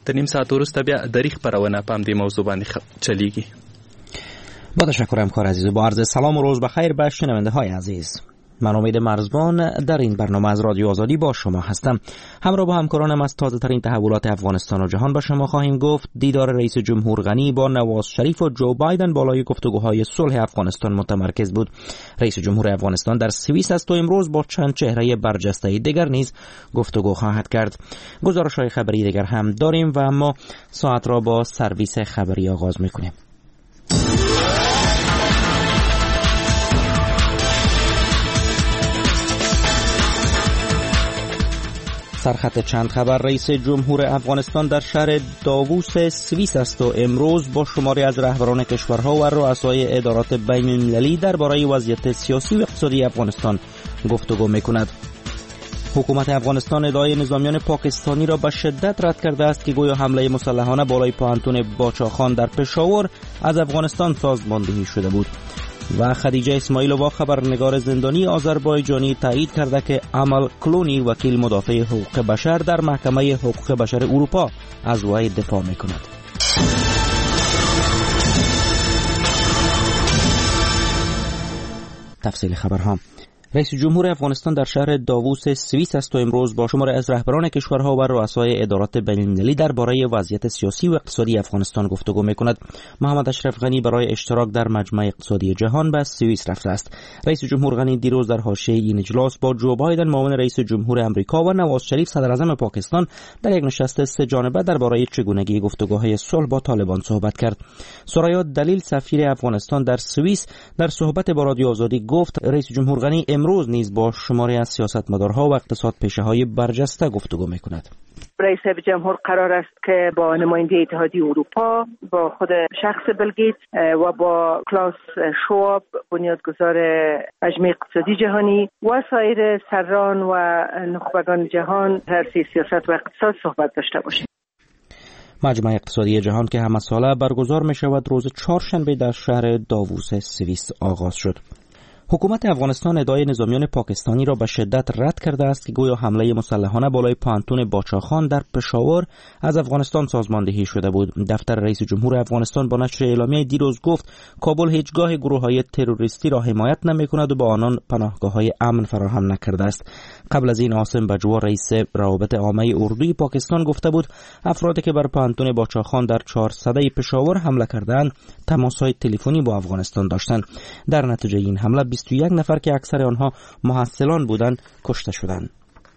د نیم ساعت وروسته بیا دری خبرونه په همدې موضوع باندې چلیږي. با تشکر همکار عزیز. با عرض سلام و روز بخیر به شنونده های عزیز. من امید مرزبان در این برنامه از رادیو آزادی با شما هستم. همراه با همکارانم از تازه ترین تحولات افغانستان و جهان با شما خواهیم گفت. دیدار رئیس جمهور غنی با نواز شریف و جو بایدن بالای گفتگوهای صلح افغانستان متمرکز بود. رئیس جمهور افغانستان در سوئیس است و امروز با چند چهره برجسته دیگر نیز گفتگو خواهد کرد. گزارش‌های خبری دیگر هم داریم و اما ساعت را با سرویس خبری آغاز می‌کنیم. سرخط چند خبر. رئیس جمهور افغانستان در شهر داووس سوئیس است و امروز با شماری از رهبران کشورها و رؤسای ادارات بین المللی درباره وضعیت سیاسی و اقتصادی افغانستان گفتگو می‌کند. حکومت افغانستان ادعای نظامیان پاکستانی را به شدت رد کرده است که گویا حمله مسلحانه بالای پوهنتون باچاخان در پشاور از افغانستان سازماندهی شده بود. و خدیجه اسماعیلووا خبرنگار زندانی آذربایجانی تایید کرده که امل کلونی وکیل مدافع حقوق بشر در محکمه حقوق بشر اروپا از وی دفاع می‌کند. تفصیل خبرها. رئیس جمهور افغانستان در شهر داووس سوئیس است و امروز با شماری از رهبران کشورها و رؤسای ادارات بین‌المللی درباره وضعیت سیاسی و اقتصادی افغانستان گفتگو می‌کند. محمد اشرف غنی برای اشتراک در مجمع اقتصادی جهان به سوئیس رفته است. رئیس جمهور غنی دیروز در حاشیه این اجلاس با جو بایدن معاون رئیس جمهور آمریکا و نواز شریف صدراعظم پاکستان در یک نشست سه جانبه درباره چگونگی گفتگوهای صلح با طالبان صحبت کرد. سرایا دلیل سفیر افغانستان در سوئیس در صحبت با رادیو آزادی گفت رئیس جمهور غنی امروز نیز با شماری از سیاستمدارها و اقتصادپیشه‌های برجسته گفتگو می‌کند. رئیس جمهور قرار است که با نماینده اتحادیه اروپا، با خود شخص بیل گیتس و با کلاس شواب بنیادگذار مجمع اقتصادی جهانی و سایر سران و نخبگان جهان در سیاست و اقتصاد صحبت داشته باشیم. مجمع اقتصادی جهان که همه ساله برگزار می شود روز چهارشنبه در شهر داووس سوئیس آغاز شد. حکومت افغانستان ادعای نظامیان پاکستانی را به شدت رد کرده است که گویا حمله مسلحانه بالای پوهنتون باچاخان در پشاور از افغانستان سازماندهی شده بود. دفتر رئیس جمهور افغانستان با نشر اعلامیه دیروز گفت کابل هیچگاه گروه‌های تروریستی را حمایت نمی‌کند و به آنان پناهگاه‌های امن فراهم نکرده است. قبل از این عاصم بجوا رئیس روابط عامه اردوی پاکستان گفته بود افرادی که بر پوهنتون باچاخان در 400 پشاور حمله کردند تماس‌های تلفنی با افغانستان داشتند. در نتیجه این حمله 21 نفر که اکثر آنها محصلان بودند کشته شدند.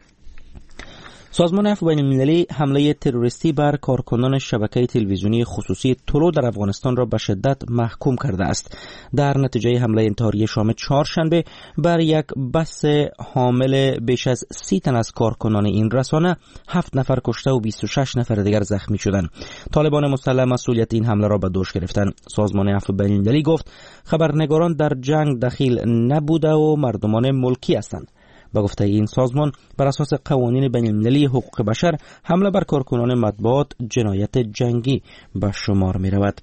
سازمان عفو بین المللی حمله تروریستی بر کارکنان شبکه تلویزیونی خصوصی طلوع در افغانستان را به شدت محکوم کرده است. در نتیجه حمله انتحاری شام چهارشنبه بر یک بس حامل بیش از 30 تن از کارکنان این رسانه 7 نفر کشته و 26 نفر دیگر زخمی شدند. طالبان مسلح مسئولیت این حمله را به دوش گرفتند. سازمان عفو بین المللی گفت خبرنگاران در جنگ دخیل نبوده و مردمان ملکی هستند. با گفته این سازمان بر اساس قوانین بین المللی حقوق بشر حمله بر کارکنان مطبوعات جنایت جنگی به شمار می رود.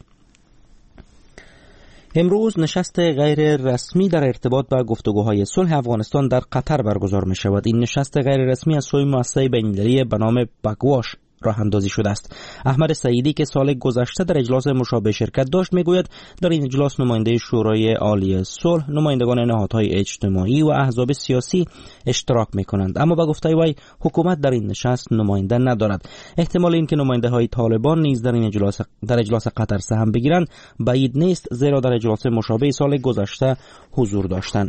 امروز نشست غیر رسمی در ارتباط با گفتگوهای صلح افغانستان در قطر برگزار می شود. این نشست غیر رسمی از سوی مؤسسه بین المللی به نام باکواش راه اندازی شده است. احمد سعیدی که سال گذشته در اجلاس مشابه شرکت داشت میگوید در این اجلاس نماینده شورای عالی صلح، نمایندگان نهادهای اجتماعی و احزاب سیاسی اشتراک میکنند، اما به گفته وی حکومت در این نشست نماینده ندارد. احتمال این که نماینده های طالبان نیز در این اجلاس قطر سهم بگیرند بعید نیست، زیرا در اجلاس مشابه سال گذشته حضور داشتند.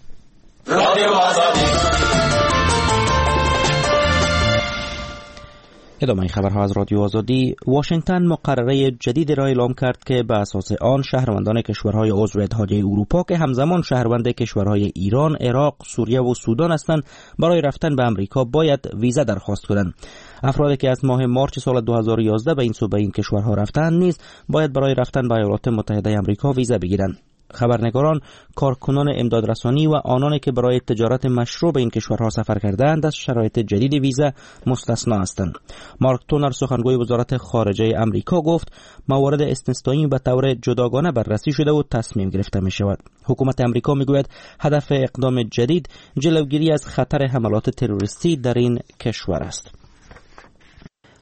ادامه خبرها از رادیو آزادی. واشنگتن مقرره جدید را اعلام کرد که به اساس آن شهروندان کشورهای عضو اتحادیه اروپا که همزمان شهروند کشورهای ایران، عراق، سوریه و سودان هستند برای رفتن به امریکا باید ویزا درخواست کنند. افرادی که از ماه مارچ سال 2011 به این کشورها رفتند نیز باید برای رفتن به ایالات متحده آمریکا ویزا بگیرند. خبرنگاران، کارکنان امدادرسانی و آنانی که برای تجارت مشروع به این کشورها سفر کردند از شرایط جدید ویزا مستثنا هستند. مارک تونر سخنگوی وزارت خارجه آمریکا گفت موارد استثنایی به طور جداگانه بررسی شده و تصمیم گرفته می شود. حکومت آمریکا می گوید هدف اقدام جدید جلوگیری از خطر حملات تروریستی در این کشور است.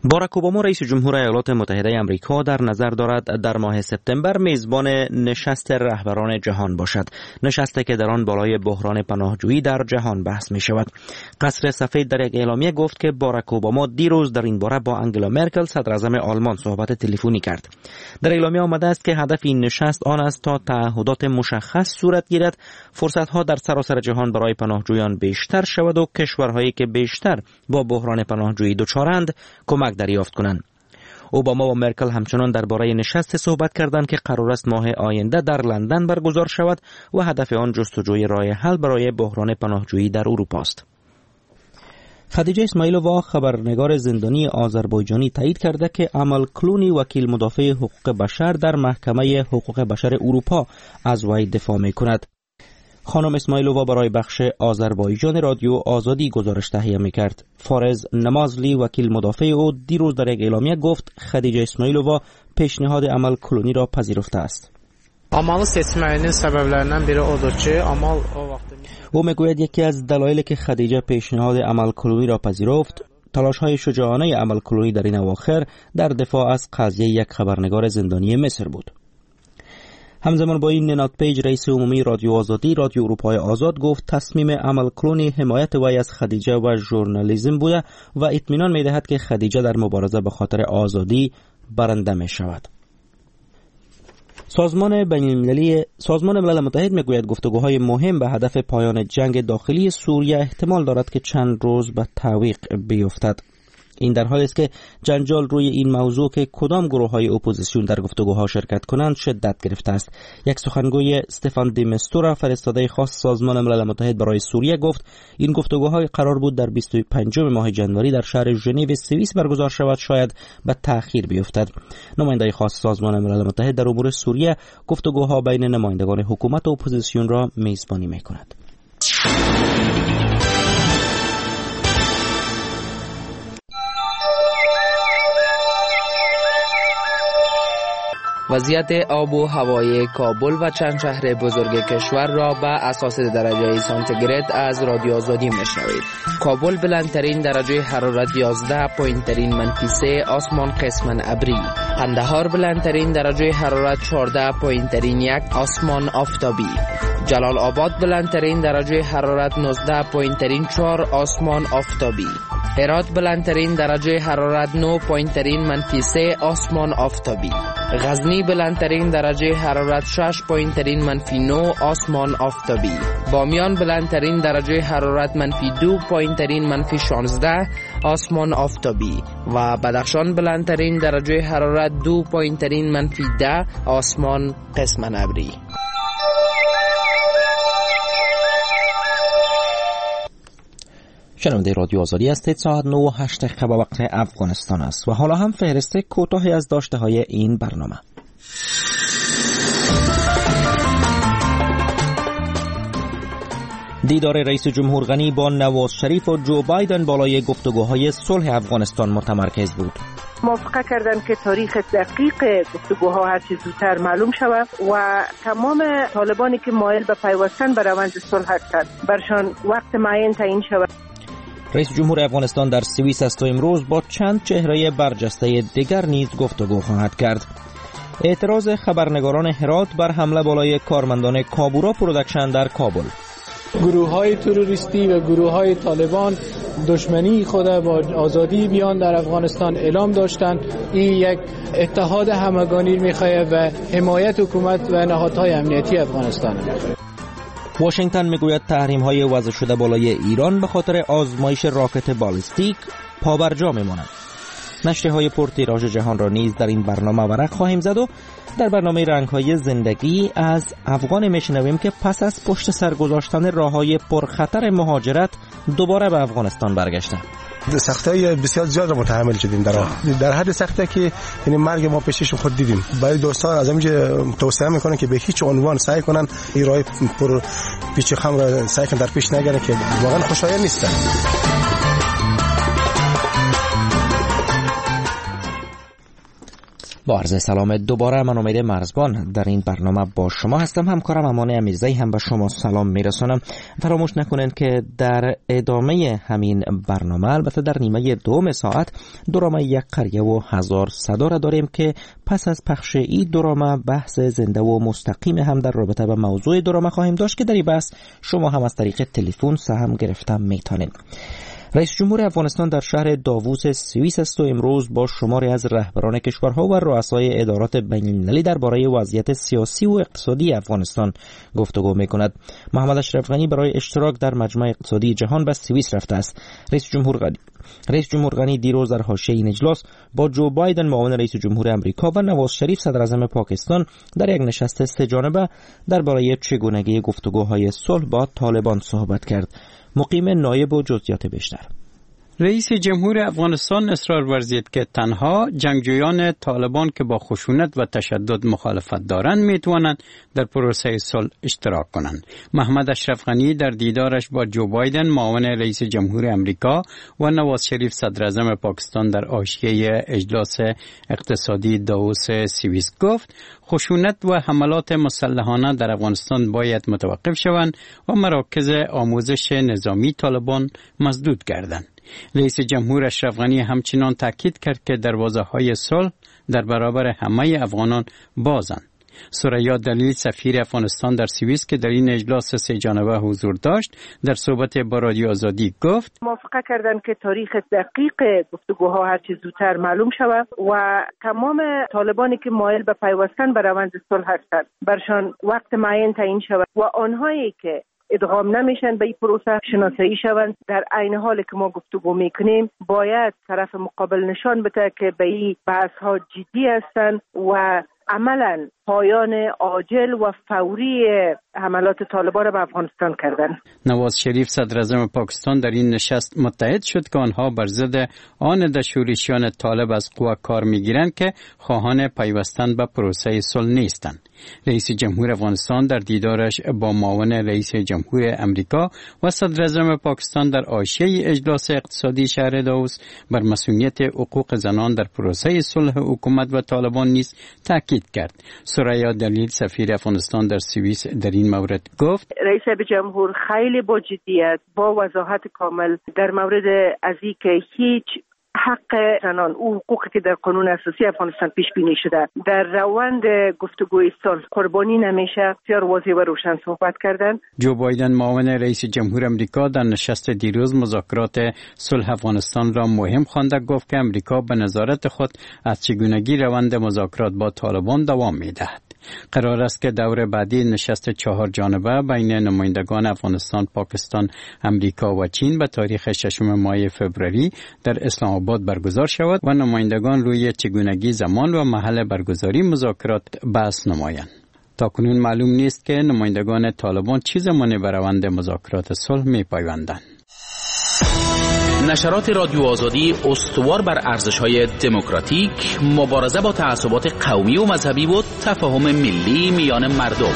باراک اوباما رئیس جمهور ایالات متحده آمریکا در نظر دارد در ماه سپتامبر میزبان نشست رهبران جهان باشد. نشستی که در آن بالای بحران پناهجویی در جهان بحث می شود. قصر سفید در یک اعلامیه گفت که باراک اوباما دیروز در این باره با انگلا مرکل صدر اعظم آلمان صحبت تلفنی کرد. در اعلامیه آمده است که هدف این نشست آن است تا تعهدات مشخص صورت گیرد، فرصت‌ها در سراسر جهان برای پناهجویان بیشتر شود و کشورهایی که بیشتر با بحران پناهجویی دچارند کمک دریافت کنند. اوباما و مرکل همچنان درباره نشست صحبت کردند که قرار است ماه آینده در لندن برگزار شود و هدف آن جستجوی راه حل برای بحران پناهجویی در اروپا است. خدیجه اسماعیلووا خبرنگار زندانی آذربایجانی تایید کرده که امل کلونی وکیل مدافع حقوق بشر در محکمه حقوق بشر اروپا از وی دفاع می‌کند. خانم اسماعیلووا برای بخش آذربایجان رادیو آزادی گزارش تهیه می‌کرد. فارز نمازلی وکیل مدافع او دیروز در یک اعلامیه گفت خدیجه اسماعیلووا پیشنهاد امل کلونی را پذیرفته است. Amalı seçməyinin səbəblərindən biri odur ki, Amal o vaxt او میگوید یکی از دلایلی که خدیجه پیشنهاد امل کلونی را پذیرفت تلاش‌های شجاعانه امل کلونی در این اواخر در دفاع از قضیه یک خبرنگار زندانی مصر بود. همزمان با این ننات پیج رئیس عمومی رادیو آزادی رادیو اروپای آزاد گفت تصمیم امل کلونی حمایت وی از خدیجه و ژورنالیسم بوده و اطمینان می‌دهد که خدیجه در مبارزه به خاطر آزادی برنده می‌شود. سازمان ملل متحد میگوید گفتگوهای مهم به هدف پایان جنگ داخلی سوریه احتمال دارد که چند روز به تعویق بیفتد. این در حالی است که جنجال روی این موضوع که کدام گروه‌های اپوزیسیون در گفتگوها شرکت کنند شدت گرفته است. یک سخنگوی استفان دی مستورا فرستاده خاص سازمان ملل متحد برای سوریه گفت این گفتگوهای قرار بود در 25 ماه ژانویه در شهر ژنو سوئیس برگزار شود، شاید به تأخیر بیفتد. نماینده خاص سازمان ملل متحد در امور سوریه گفتگوها بین نمایندگان حکومت و اپوزیسیون را میزبانی می‌کند. وضعیت آب و هوای کابل و چند شهر بزرگ کشور را به اساس درجه سانتیگراد از رادیو آزادی میشنوید. کابل بلندترین درجه حرارت 11 پایینترین -3 آسمان قسماً ابری. قندهار بلندترین درجه حرارت 14 پایینترین 1 آسمان آفتابی. جلال آباد بلندترین درجه حرارت 19 پایینترین 4 آسمان آفتابی. هرات بلندترین درجه حرارت 9 پایینترین -3 آسمان آفتابی. غزنی بلندترین درجه حرارت 6 پایینترین -9 آسمان آفتابی. بامیان بلندترین درجه حرارت -2 پایینترین -16 آسمان آفتابی و بدخشان بلندترین درجه حرارت 2 پایینترین -10 آسمان قسماً ابری. شنونده رادیو آزادی هستید. ساعت 9:08 به وقت افغانستان است و حالا هم فهرست کوتاهی از داشته های این برنامه. دیدار رئیس جمهور غنی با نواز شریف و جو بایدن بالای گفتگوهای صلح افغانستان متمرکز بود. موافقه کردند که تاریخ دقیق گفتگوها هر چه زودتر معلوم شود و تمام طالبانی که مایل به پیوستن به روند صلح هستند برشان وقت معین تعیین شود. رئیس جمهور افغانستان در سوئیس است و امروز با چند چهره برجسته دیگر نیز گفتگو خواهد کرد. اعتراض خبرنگاران هرات بر حمله بالای کارمندان کابورا پروداکشن در کابل. گروه‌های تروریستی و گروه‌های طالبان دشمنی خود با آزادی بیان در افغانستان اعلام داشتند. این یک اتحاد همگانی می‌خواهد و حمایت حکومت و نهادهای امنیتی افغانستان. واشنگتن میگوید تحریم‌های وضع شده بالای ایران به خاطر آزمایش راکت بالستیک پابرجا میماند. نشریه‌های پرتیراژ جهان را نیز در این برنامه ورق خواهیم زد و در برنامه رنگ‌های زندگی از افغان میشنویم که پس از پشت سر گذاشتن راه‌های پرخطر مهاجرت دوباره به افغانستان برگشته. سختی‌های بسیار زیاد را متحمل شدیم در حد سختی که یعنی مرگ ما پیشش خود دیدیم. برای دوستان از اینجا توصیه میکنن که به هیچ عنوان سعی کنن این راه پر پیچ خم را سعی کنن در پیش نگیرن که واقعا خوشایند نیست. با عرض سلام دوباره، من امید مرزبان در این برنامه با شما هستم. همکارم امان امیرزایی هم به شما سلام میرسونم. فراموش نکنید که در ادامه همین برنامه، البته در نیمه دوم ساعت، درامه یک قریه و هزار صدا را داریم که پس از پخش این درامه بحث زنده و مستقیم هم در رابطه با موضوع درامه خواهیم داشت که در این بحث شما هم از طریق تلفن سهم گرفته میتونید. رئیس جمهور افغانستان در شهر داووس سوئیس است و امروز با شماری از رهبران کشورها و رؤسای ادارات بین‌المللی درباره وضعیت سیاسی و اقتصادی افغانستان گفتگو می‌کند. محمد اشرف غنی برای اشتراک در مجمع اقتصادی جهان به سوئیس رفته است. رئیس جمهور غنی دیروز در حاشیه این اجلاس با جو بایدن معاون رئیس جمهور امریکا و نواز شریف صدر اعظم پاکستان در یک نشست سه جانبه درباره چگونگی گفتگوهای صلح با طالبان صحبت کرد. مقیم نایب و جزئیات بیشتر. رئیس جمهور افغانستان اصرار ورزید که تنها جنگجویان طالبان که با خشونت و تشدد مخالفت دارند میتوانند در پروسه صلح اشتراک کنند. محمد اشرف غنی در دیدارش با جو بایدن معاون رئیس جمهور امریکا و نواز شریف صدر اعظم پاکستان در حاشیه اجلاس اقتصادی داووس سوئیس گفت خشونت و حملات مسلحانه در افغانستان باید متوقف شوند و مراکز آموزش نظامی طالبان مسدود گردند. رئیس جمهور اشرف غنی همچنان تاکید کرد که دروازه‌های صلح در برابر همه افغانان بازند. ثریا دلیل سفیر افغانستان در سوئیس که در این اجلاس سه جانبه حضور داشت در صحبت با رادیو آزادی گفت موافقه کردند که تاریخ دقیق گفتگوها هر چه زودتر معلوم شود و تمام طالبانی که مایل به پیوستن به روند صلح هستند برشان وقت معین تعیین شود و آنهایی که ادغام نمیشن به این پروسه شناسایی شوند. در عین حالی که ما گفتگو میکنیم باید طرف مقابل نشان بده که به این بحث ها جدی هستند و عملا پایان عاجل و فوری حملات طالبان را به افغانستان کردن. نواز شریف صدر اعظم پاکستان در این نشست متحد شد که آنها بر ضد آن دشوریشیان طالب از قوا کار میگیرند که خواهان پیوستن به پروسه صلح نیستند. رئیس جمهور افغانستان در دیدارش با معاون رئیس جمهور امریکا و صدر اعظم پاکستان در حاشیه اجلاس اقتصادی شهر داووس بر مسئولیت حقوق زنان در پروسه صلح حکومت و طالبان نیز تاکید کرد. ثریا دلیل سفیر افغانستان در سوئیس در این مورد گفت رئیس جمهور خیلی با جدیت با وضاحت کامل در مورد از اینکه هیچ حق زنان او حقوقی که در قانون اساسی افغانستان پیش بینی شده در روند گفتگوی صلح قربانی نمیشه بسیار واضح و روشن صحبت کردن. جو بایدن معاون رئیس جمهور امریکا در نشست دیروز مذاکرات صلح افغانستان را مهم خوانده گفت که امریکا به نظارت خود از چگونگی روند مذاکرات با طالبان دوام میدهد. قرار است که دور بعدی نشست 4 جانبه بین نمایندگان افغانستان، پاکستان، امریکا و چین به تاریخ 6 ماه فوریه در اسلام آباد برگزار شود و نمایندگان روی چگونگی زمان و محل برگزاری مذاکرات بحث نمایند. تاکنون معلوم نیست که نمایندگان طالبان چه زمانی به روند مذاکرات صلح می‌پیوندند. نشرات رادیو آزادی استوار بر ارزش‌های دموکراتیک، مبارزه با تعصبات قومی و مذهبی و تفاهم ملی میان مردم.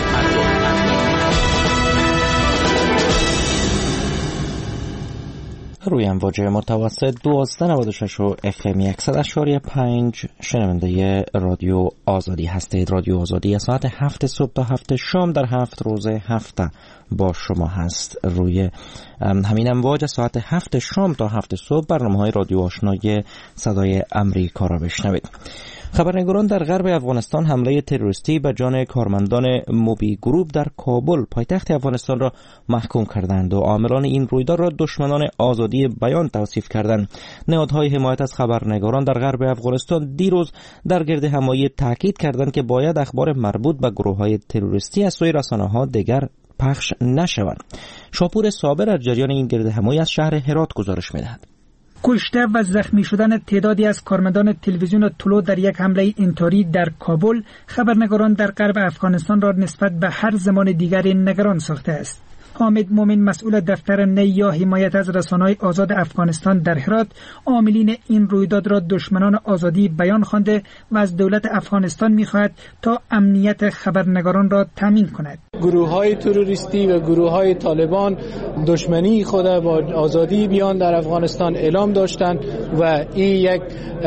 روی امواج متوسط 1296 و FM 100.5 شنونده رادیو آزادی هستید. رادیو آزادی از ساعت 7 صبح تا 7 شام در 7 روز هفته با شما هست. روی همین امواج ساعت 7 شام تا 7 صبح برنامه‌های رادیو آشنای صدای امریکا را بشنوید. خبرنگاران در غرب افغانستان حمله تروریستی به جان کارمندان موبی گروپ در کابل پایتخت افغانستان را محکوم کردند و عاملان این رویداد را دشمنان آزادی بیان توصیف کردند. نهادهای حمایت از خبرنگاران در غرب افغانستان دیروز در گرد همایی تاکید کردند که باید اخبار مربوط به گروه‌های تروریستی از سوی رسانه‌ها دیگر پخش نشوند. شاپور صابر از جریان این گرد همایی از شهر هرات گزارش می‌دهد. کشته و زخمی شدن تعدادی از کارمندان تلویزیون طلوع در یک حمله انتحاری در کابل خبرنگاران در غرب افغانستان را نسبت به هر زمان دیگری نگران ساخته است. حامد مومن مسئول دفتر نی یا حمایت از رسانه‌های آزاد افغانستان در هرات عاملین این رویداد را دشمنان آزادی بیان خوانده و از دولت افغانستان می‌خواهد تا امنیت خبرنگاران را تامین کند. گروه‌های تروریستی و گروه‌های طالبان دشمنی خود با آزادی بیان در افغانستان اعلام داشتند و این یک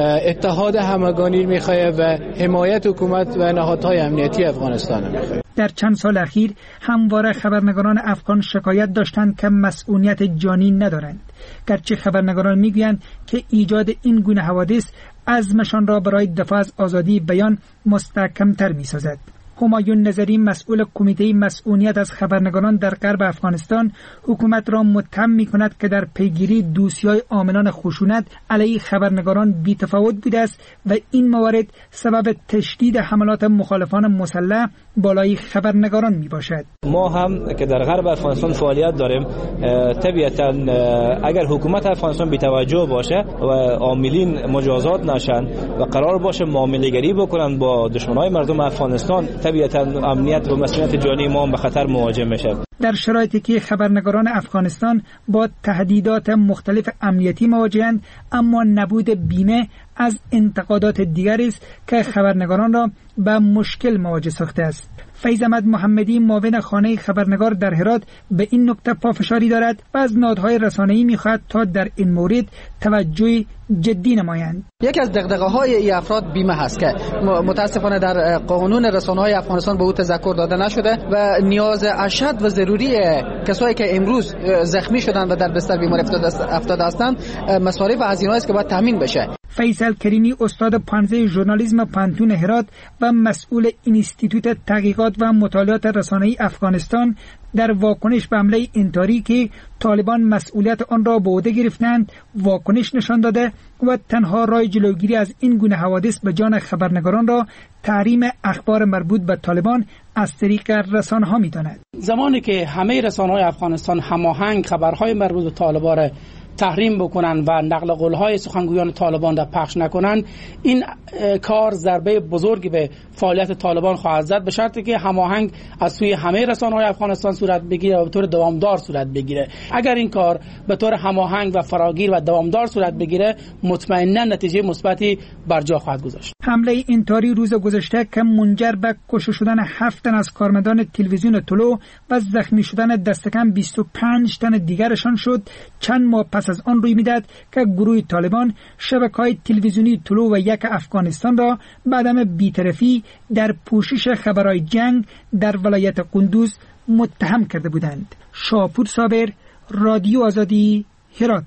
اتحاد همگانی می‌خواهد و حمایت حکومت و نهادهای امنیتی افغانستان می‌خواهد. در چند سال اخیر همواره خبرنگاران افغان شکایت داشتند که مسئولیت جانی ندارند، گرچه خبرنگاران میگویند که ایجاد این گونه حوادث عزمشان را برای دفاع از آزادی بیان مستحکم‌تر می‌سازد. همایون نظری مسئول کمیته مسئولیت از خبرنگاران در غرب افغانستان حکومت را متهم می‌کند که در پیگیری دوسی‌های عاملان خشونت علیه خبرنگاران بی‌تفاوت بوده است و این موارد سبب تشدید حملات مخالفان مسلح بالای خبرنگاران میباشد. ما هم که در غرب افغانستان فعالیت داریم، طبیعتاً اگر حکومت افغانستان بی‌توجه باشه و عاملین مجازات نشن و قرار باشه معامله‌گری بکنن با دشمنای مردم افغانستان، طبیعتاً امنیت و مسئولیت جانی ما به خطر مواجه میشه. در شرایطی که خبرنگاران افغانستان با تهدیدات مختلف امنیتی مواجهند، اما نبود بیمه از انتقادات دیگری است که خبرنگاران را به مشکل مواجه ساخته است. فیض احمد محمدی معاون خانه خبرنگار در هرات به این نکته پافشاری دارد و از نهادهای رسانه‌ای می‌خواهد تا در این مورد توجه جدی نمایند. یکی از دغدغه‌های این افراد بیمه هست که متاسفانه در قانون رسانه‌های افغانستان به او تذکر داده نشده و نیاز اشد و ضروری کسایی که امروز زخمی شدن و در بستر بیماری افتاده هستند مصارف و هزینه‌ای است که باید تامین بشه. فیصل کریمی استاد پانزه ژورنالیسم پانتون هرات و مسئول اینستیتوت تحقیقات و مطالعات رسانه‌ای افغانستان در واکنش به حمله انتحاری که طالبان مسئولیت آن را به عهده گرفتند واکنش نشان داده و تنها راه جلوگیری از این گونه حوادث به جان خبرنگاران را تحریم اخبار مربوط به طالبان از طریق رسانه‌ها می‌داند. زمانی که همه رسانه‌های افغانستان هماهنگ خبرهای مربوط به طالبان را تحریم بکنن و نقل قول‌های سخنگویان طالبان را پخش نکنن، این کار ضربه بزرگی به فعالیت طالبان خواهد زد، به شرطی که هماهنگ از سوی همه رسانه‌های افغانستان صورت بگیره و به طور دوامدار صورت بگیره. اگر این کار به طور هماهنگ و فراگیر و دوامدار صورت بگیره، مطمئنا نتیجه مثبتی بر جا خواهد گذاشت. حمله انتحاری روز گذشته که منجر به کشته شدن 7 تن از کارمندان تلویزیون طلوع و زخمی شدن دست کم 25 تن دیگرشان شد، چند ماه پس از آن روی میداد که گروه طالبان شبکه‌های تلویزیونی طلوع و یک افغانستان را به عدم بی‌طرفی در پوشش خبرهای جنگ در ولایت قندوز متهم کرده بودند. شاپور صابر، رادیو آزادی، هرات.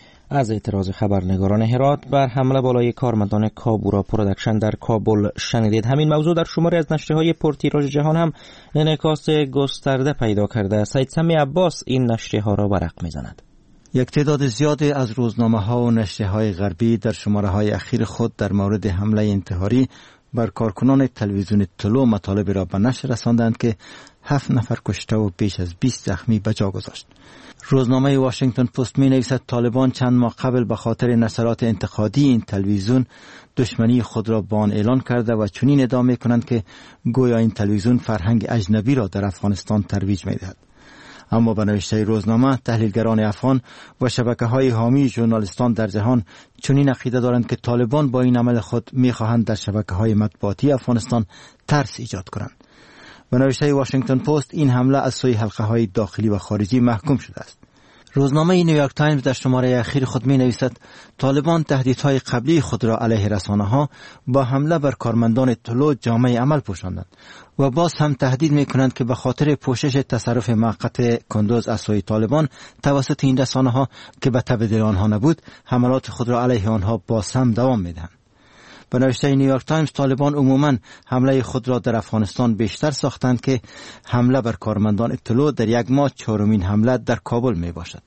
از اعتراض خبرنگاران هرات بر حمله بالای کارمندان کابورا پروداکشن در کابل شنیدید. همین موضوع در شماری از نشریه‌های پرتیراژ جهان هم انعکاس گسترده پیدا کرده. سید سمی عباس این نشریه‌ها را ورق می‌زند. یک تعداد زیادی از روزنامه‌ها و نشریه‌های غربی در شماره‌های اخیر خود در مورد حمله انتحاری بر کارکنان تلویزیون طلوع مطالب را به نشر رساندند که 7 نفر کشته و بیش از 20 زخمی به جا گذاشت. روزنامه واشنگتن پست می نویسد طالبان چند ماه قبل به خاطر نشرات انتقادی این تلویزیون دشمنی خود را با آن اعلان کرده و چنین ادعا می کنند که گویا این تلویزیون فرهنگ اجنبی را در افغانستان ترویج می دهد. اما به نوشته روزنامه، تحلیلگران افغان و شبکه‌های حامی ژورنالیستان در جهان چنین عقیده دارند که طالبان با این عمل خود می‌خواهند در شبکه‌های مطبوعاتی افغانستان ترس ایجاد کنند. به نوشته واشنگتن پست، این حمله از سوی حلقه‌های داخلی و خارجی محکوم شده است. روزنامه نیویورک تایمز در شماره اخیر خود می نویسد طالبان تهدیدهای قبلی خود را علیه رسانه‌ها با حمله بر کارمندان طلوع جامعه عمل پوشاندند و باز هم تهدید می کنند که به خاطر پوشش تصرف موقت کندوز از سوی طالبان توسط این رسانه‌ها که به تبدیل آنها نبود، حملات خود را علیه آنها باز هم دوام می دهند. به نوشته نیویورک تایمز، طالبان عموماً حمله خود را در افغانستان بیشتر ساختند که حمله بر کارمندان طلوع در یک ماه 4مین حمله در کابل می باشد.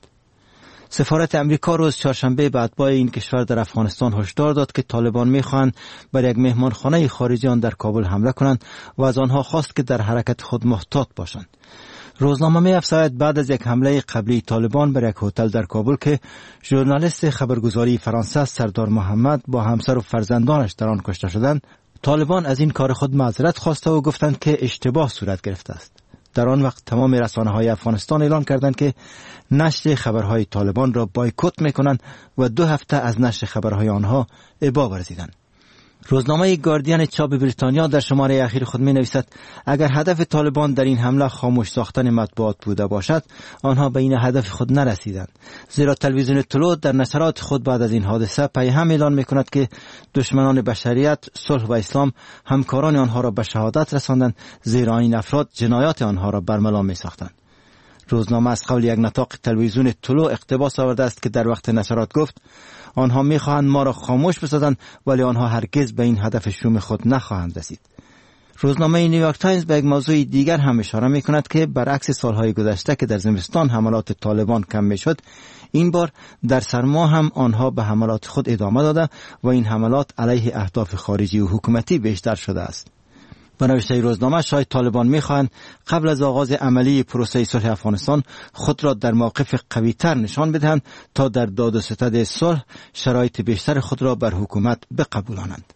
سفارت امریکا روز چهارشنبه به اتباع این کشور در افغانستان هشدار داد که طالبان می‌خواهند بر یک مهمانخانه خارجی آن در کابل حمله کنند و از آنها خواست که در حرکت خود محتاط باشند. روزنامه می‌افزاید بعد از یک حمله قبلی طالبان بر یک هتل در کابل که ژورنالیست خبرگزاری فرانسه سردار محمد با همسر و فرزندانش در آن کشته شدند، طالبان از این کار خود معذرت خواسته و گفتند که اشتباه صورت گرفته است. در آن وقت تمام رسانه‌های افغانستان اعلان کردند که نشر خبرهای طالبان را بایکوت می‌کنند و 2 هفته از نشر خبرهای آنها ابا ورزیدند. روزنامه گاردین چاپ بریتانیا در شماره اخیر خود می نویسد اگر هدف طالبان در این حمله خاموش ساختن مطبوعات بوده باشد، آنها به این هدف خود نرسیدند، زیرا تلویزیون طلوع در نشرات خود بعد از این حادثه پیهم اعلان می کند که دشمنان بشریت، صلح و اسلام همکاران آنها را به شهادت رساندند، زیرا این افراد جنایات آنها را برملا می ساختند. روزنامه از قول یک نطاق تلویزیون طلوع اقتباس آورده است که در وقت نشرات گفت آنها می‌خواهند ما را خاموش بسازند، ولی آنها هرگز به این هدف شوم خود نخواهند رسید. روزنامه نیویورک تایمز به یک موضوع دیگر هم اشاره می‌کند که برعکس سالهای گذشته که در زمستان حملات طالبان کم می‌شد، این بار در سرما هم آنها به حملات خود ادامه داده و این حملات علیه اهداف خارجی و حکومتی بیشتر شده است. به نوشته روزنامه شاید طالبان می‌خواهند قبل از آغاز عملی پروسه صلح افغانستان خود را در موقف قوی‌تر نشان بدهند تا در داد و ستد صلح شرایط بیشتر خود را بر حکومت بقبولانند.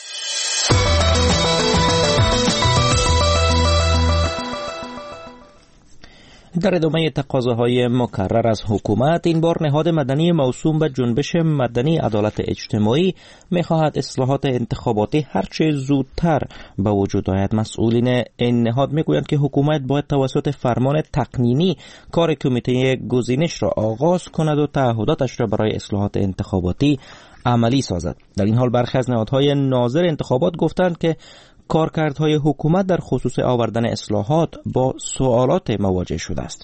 در ادامه تقاضاهای مکرر از حکومت، این بار نهاد مدنی موسوم به جنبش مدنی عدالت اجتماعی می‌خواهد اصلاحات انتخاباتی هرچه زودتر به وجود آید. مسئولین این نهاد می‌گویند که حکومت باید توسط فرمان تقنینی کار کمیته گزینش را آغاز کند و تعهداتش را برای اصلاحات انتخاباتی عملی سازد. در این حال برخی از نهادهای ناظر انتخابات گفتند که کارکردهای حکومت در خصوص آوردن اصلاحات با سوالات مواجه شده است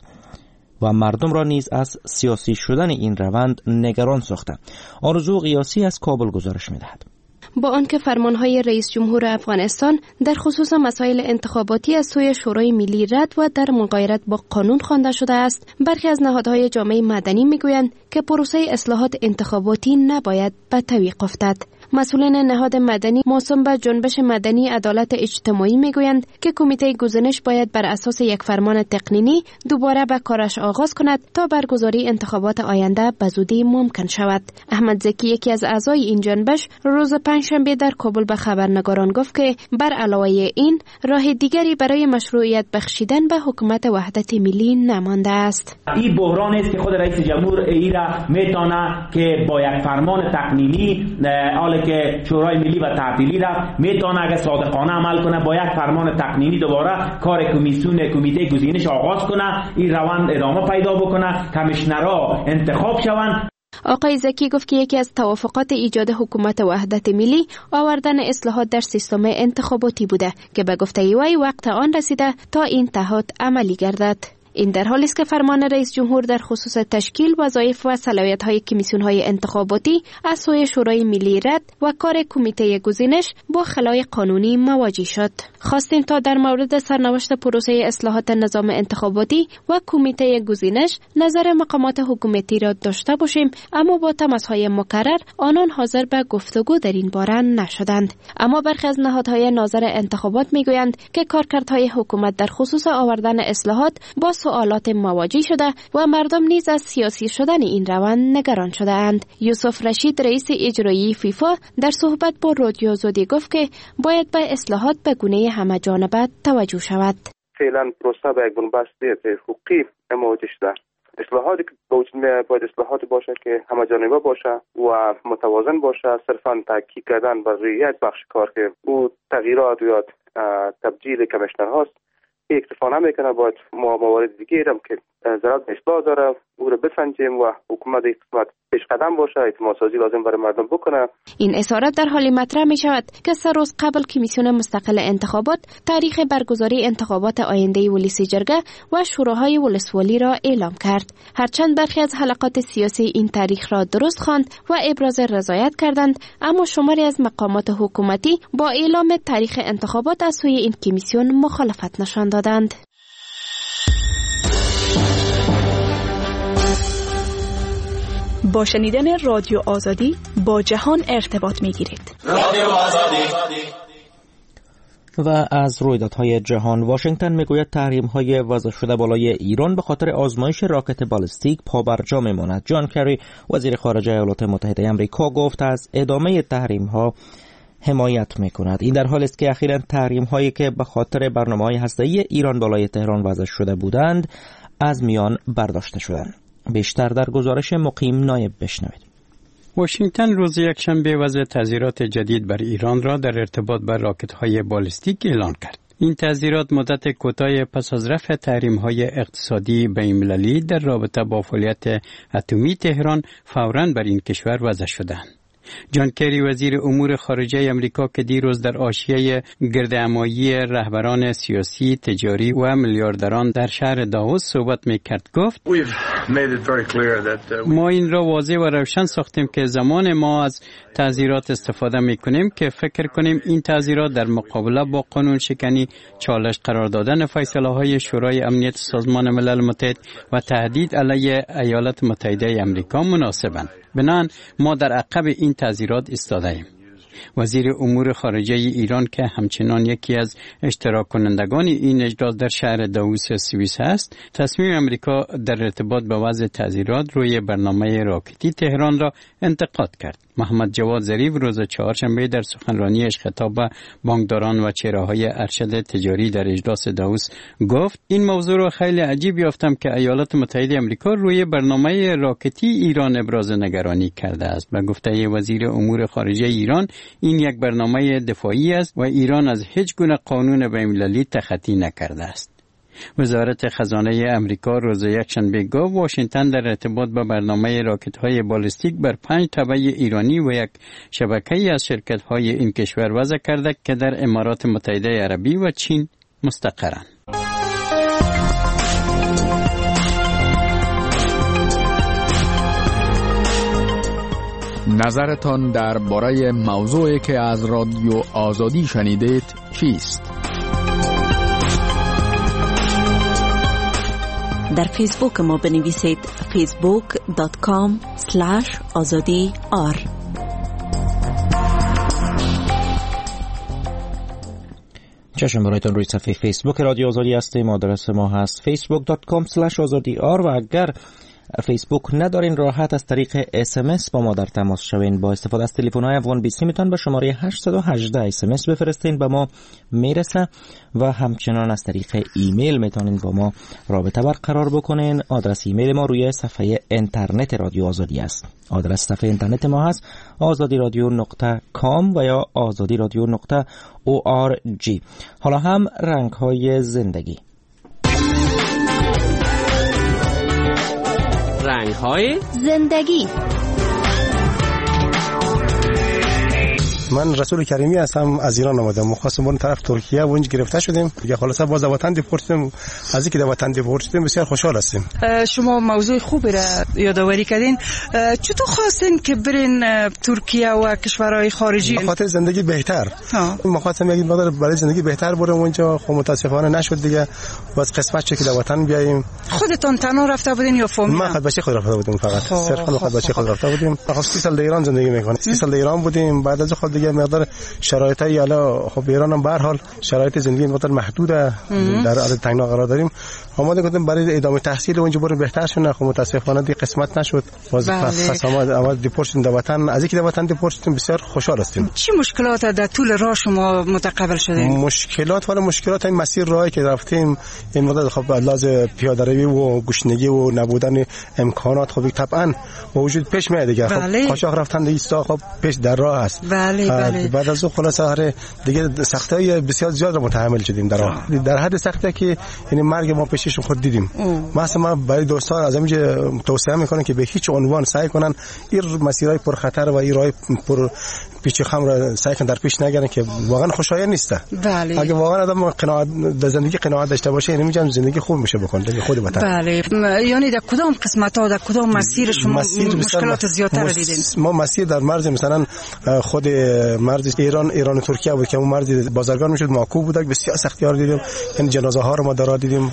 و مردم را نیز از سیاسی شدن این روند نگران ساخته. آرزو قیاسی از کابل گزارش می‌دهد. با آنکه فرمانهای رئیس جمهور افغانستان در خصوص مسائل انتخاباتی از سوی شورای ملی رد و در مغایرت با قانون خوانده شده است، برخی از نهادهای جامعه مدنی میگویند که پروسه اصلاحات انتخاباتی نباید به تعویق افتد. مسئولین نهاد مدنی موسوم به جنبش مدنی عدالت اجتماعی میگویند که کمیته گزینش باید بر اساس یک فرمان تقنینی دوباره به کارش آغاز کند تا برگزاری انتخابات آینده به زودی ممکن شود. احمد زکی، یکی از اعضای این جنبش، روز پنجشنبه در کابل به خبرنگاران گفت که بر علاوه این راه دیگری برای مشروعیت بخشیدن به حکومت وحدت ملی نمانده است. این بحران است که خود رئیس جمهور ایرا میتونه که با یک فرمان تقنینی که شورای ملی و تعطیلی را میتونه اگه صادقانه عمل کنه با یک فرمان تقنینی دوباره کار کمیته گزینش آغاز کنه، این روند ادامه پیدا بکنه، کمیشنرها انتخاب شوند. آقای زکی گفت که یکی از توافقات ایجاد حکومت وحدت ملی آوردن اصلاحات در سیستم انتخاباتی بوده که به گفته وی وقت آن رسیده تا این تعهد عملی گردد. این در حالی است که فرمان رئیس جمهور در خصوص تشکیل وظایف و صلاحیت‌های کمیسیون‌های انتخاباتی از سوی شورای ملی رد و کار کمیته گزینش با خلای قانونی مواجه شد. خواستیم تا در مورد سرنوشت پروسه اصلاحات نظام انتخاباتی و کمیته گزینش نظر مقامات حکومتی را داشته باشیم، اما با تماس‌های مکرر آنان حاضر به گفتگو در این باره نشدند. اما برخی از نهادهای ناظر انتخابات میگویند که کارکردهای حکومت در خصوص آوردن اصلاحات با سوالات مواجه شده و مردم نیز از سیاسی شدن این روند نگران شده اند. یوسف رشید، رئیس اجرایی فیفا، در صحبت با رادیو زودی گفت که باید به اصلاحات به گونه همه جانبه توجه شود. فعلا پروسه به یک بنبست حقوقی مواجه شده. اصلاحاتی که باید اصلاحات باشه که همه جانبه باشه و متوازن باشه، صرفاً تاکید کردن بر یک بخش کار که او تغییرات یا تبدیل کمیشنرهاست اکتفا نمیکنه. باید موارد دیگه هم که ضرورت به اصلاح داره او رو بسنجیم و حکومت این قسمت پیش قدم باشه، اعتماد سازی لازم برای مردم بکنه. این اظهارات در حالی مطرح می شود که 3 روز قبل کمیسیون مستقل انتخابات تاریخ برگزاری انتخابات آینده ولسی جرگه و شوراهای ولسوالی را اعلام کرد. هرچند برخی از حلقات سیاسی این تاریخ را درست خواند و ابراز رضایت کردند، اما شماری از مقامات حکومتی با اعلام تاریخ انتخابات از سوی این کمیسیون مخالفت نشان دادند. با شنیدن رادیو آزادی با جهان ارتباط می‌گیرید. رادیو آزادی. و از رویدادهای جهان، واشنگتن میگوید تحریم‌های وضع شده بالای ایران به خاطر آزمایش راکت بالستیک پابرجا میماند. جان کری، وزیر خارجه ایالات متحده آمریکا، گفت از ادامه تحریم‌ها حمایت میکند. این در حالی است که اخیراً تحریم‌هایی که به خاطر برنامه‌های هسته‌ای ایران بالای تهران وضع شده بودند از میان برداشته شدند. بیشتر در گزارش مقیم نایب بشنوید. واشنگتن روز یکشنبه وضع تعزیرات جدید بر ایران را در ارتباط با راکت‌های بالستیک اعلان کرد. این تعزیرات مدت کوتاه پس از رفع تحریم‌های اقتصادی بین‌المللی در رابطه با فعالیت اتمی تهران فوراً بر این کشور وضع شدند. جان کری وزیر امور خارجه امریکا که دیروز در حاشیه گردهمایی رهبران سیاسی، تجاری و میلیاردران در شهر داووس صحبت می‌کرد گفت ما این را واضح و روشن ساختیم که زمان ما از تعزیرات استفاده می‌کنیم که فکر کنیم این تعزیرات در مقابله با قانون شکنی، چالش قرار دادن فیصله‌های شورای امنیت سازمان ملل متحد و تهدید علیه ایالات متحده آمریکا مناسبند. بنابراین ما در عقب این تعزیرات ایستاده‌ایم. وزیر امور خارجه ایران که همچنان یکی از اشتراک کنندگان این اجلاس در شهر داووس سوئیس است، تصمیم امریکا در ارتباط با وضع تعزیرات روی برنامه راکتی تهران را انتقاد کرد. محمد جواد ظریف روز چهارشنبه در سخنرانیش خطاب به بانکداران و چهره‌های ارشد تجاری در اجلاس داووس گفت این موضوع را خیلی عجیب یافتم که ایالات متحده آمریکا روی برنامه راکتی ایران ابراز نگرانی کرده است. به گفته وزیر امور خارجه ایران این یک برنامه دفاعی است و ایران از هیچ گونه قانون بین‌المللی تخطی نکرده است. وزارت خزانه امریکا روز یکشنبه گفت واشنگتن در ارتباط با برنامه راکت‌های بالستیک بر 5 تبع ایرانی و یک شبکه‌ای از شرکت‌های این کشور وضع کرده که در امارات متحده عربی و چین مستقرند. نظرتان درباره موضوعی که از رادیو آزادی شنیدید چیست؟ در فیسبوک ما بنویسید facebook.com/azadi.ar. چشم برایتان روی صفحه فیسبوک رادیو آزادی هستیم. آدرس ما هست facebook.com/azadi.ar و اگر فیسبوک ندارین راحت از طریق SMS با ما در تماس شوین. با استفاده از تلفن‌های افغان 20 میتون به شماره 818 SMS بفرستین، به ما میرسه و همچنان از طریق ایمیل میتونین با ما رابطه برقرار بکنین. آدرس ایمیل ما روی صفحه اینترنت رادیو آزادی است. آدرس صفحه اینترنت ما هست azadiradio.com و یا azadiradio.org. حالا هم رنگ‌های زندگی. رنگ‌های زندگی. من رسول کریمی هستم، از ایران آمدم. مخواستم بریم طرف ترکیه و اونجا گرفته شدیم. دیگه خلاصا باز وطن دیپورت شدیم. از اینکه وطن دیپورت شدیم بسیار خوشحال هستیم. شما موضوع خوبی را یادآوری کردین. چطور خواستین که برین ترکیه و کشورهای خارجی؟ خاطر زندگی بهتر. مخواستم یک مقدار برای زندگی بهتر برم اونجا، خب متاسفانه نشد دیگه. باز قسمت چه که در وطن بیاییم. خودتون تنها رفته بودین یا فامیل؟ من خود بچه خود رفته بودم، فقط صرفا خود بچه خود رفته بودیم. خب 30 سال در ایران زندگی میکنم. 30 سال در ایران بودیم. بعد از خود دیگه مقدار شرایطی حالا خب ایران هم به هر حال شرایط زندگی مقدار محدوده، در حال تنگنا قرار داریم. آماده کردیم برای ادامه تحصیل اونجا بریم بهتر شونه. خب متاسفانه دی قسمت نشد. باز پس آمد دیپورت شدیم در وطن. از اینکه در وطن دیپورت شدیم بسیار خوشحال هستیم. چه مشکلات در طول راه شما متقابل شدین؟ مشکلات این مسیر راهی که رفتیم این مدت خب لازم پیاده روی و گشنگی و نبودن امکانات خب طبعا موجود پیش میاد دیگه. خب قاچاق رفتن ایستا خب پیش در راه است. بعد از اون خلاصه دیگه سختی‌های بسیار زیاد رو متحمل شدیم در حد سختی که یعنی مرگ ما پیشش خود دیدیم. مثلا برای دوستان از اینجا توصیه میکنم که به هیچ عنوان سعی کنن این مسیرهای پرخطر و این راه پر پیچ خم را سعی کنن در پیش نگیرن که واقعا خوشایند نیست. اگه واقعا آدم قناعت در زندگی قناعت داشته باشه یعنی میگم زندگی خوب میشه بکنه دیگه خود وطن. بله، یعنی در کدام قسمت‌ها در کدام مسیر شما مشکلات زیادتر دیدین؟ ما مسیر در مرز مثلا خود مرز ایران و ترکیه بود که اون مرز بازرگان میشد معکوب بود، بسیار سختی‌ها رو دیدیم. یعنی جنازه ها رو ما در دیدیم،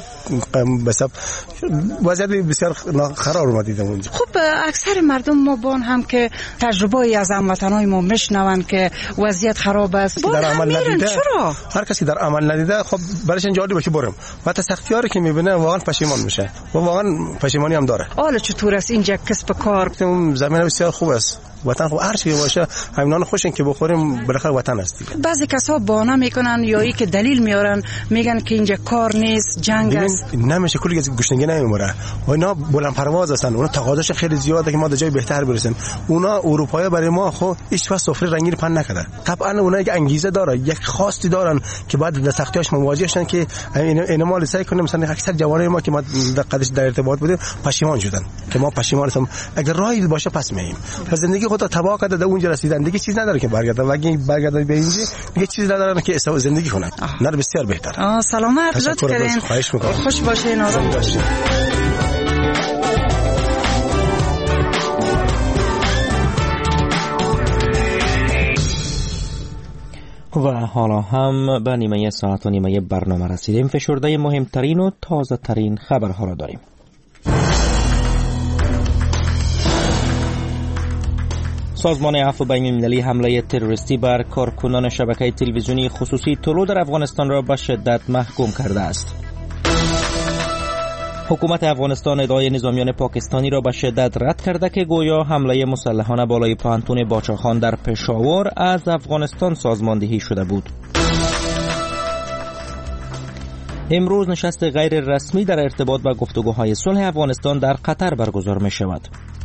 بسب وضعیت بسیار خراب رو ما دیدیم اونجا. خب اکثر مردم ما بان هم که تجربه از هموطنای ما میشنون که وضعیت خراب است در عمل ندیده. چرا هر کسی در عمل ندیده خب برایش جالبه که برم و تا سختی‌ها رو که میبینه واقعا پشیمان میشه و واقعا پشیمانی هم داره. حالا چطور است اینجا کسب کار؟ زمین بسیار خوب است، وطن خب هر چی باشه همینان خوشن که بخوریم، بالاخره وطن است دیگه. بعضی کسا بهانه میکنن یا ای که دلیل میارن، میگن که اینجا کار نیست، جنگ است. نمیشه، کلی گشنگی نمیموره و اینا بلند پرواز هستن، اونا تقاضاش خیلی زیاده که ما در جای بهتر برسیم. اونا اروپایی برای ما خب هیچ وقت سفره رنگین پن نکرده. طبعا اونا یک انگیزه داره، یک خواستی دارن که بعد در سختیاش مواجه شدن که اینا ما سعی کنیم. مثلا اکثر جوانای ما که ما در ارتباط بودیم پشیمان شدن که ما پشیمان هستم، اگر راهی باشه پس میایم. پس زندگی خودت تباہ کرده، در اونجا رسیدن دیگه چیز نداره که برگردن. اگه برگردن به اینجا دیگه چیز نداره که زندگی کنن. نه بسیار بهتر. سلامت، لطف کردین. خوش باشین، آرام باشین. و حالا هم به نیمه ساعت و نیمه برنامه رسیدیم. فشرده مهمترین و تازه ترین خبرها را داریم. سازمان عفو بین‌المللی حمله تروریستی بر کارکنان شبکه تلویزیونی خصوصی طلوع در افغانستان را به شدت محکوم کرده است. حکومت افغانستان ادعای نظامیان پاکستانی را به شدت رد کرده که گویا حمله مسلحانه بالای پوهنتون باچاخان در پشاور از افغانستان سازماندهی شده بود. امروز نشست غیر رسمی در ارتباط با گفتگوهای صلح افغانستان در قطر برگزار می شود.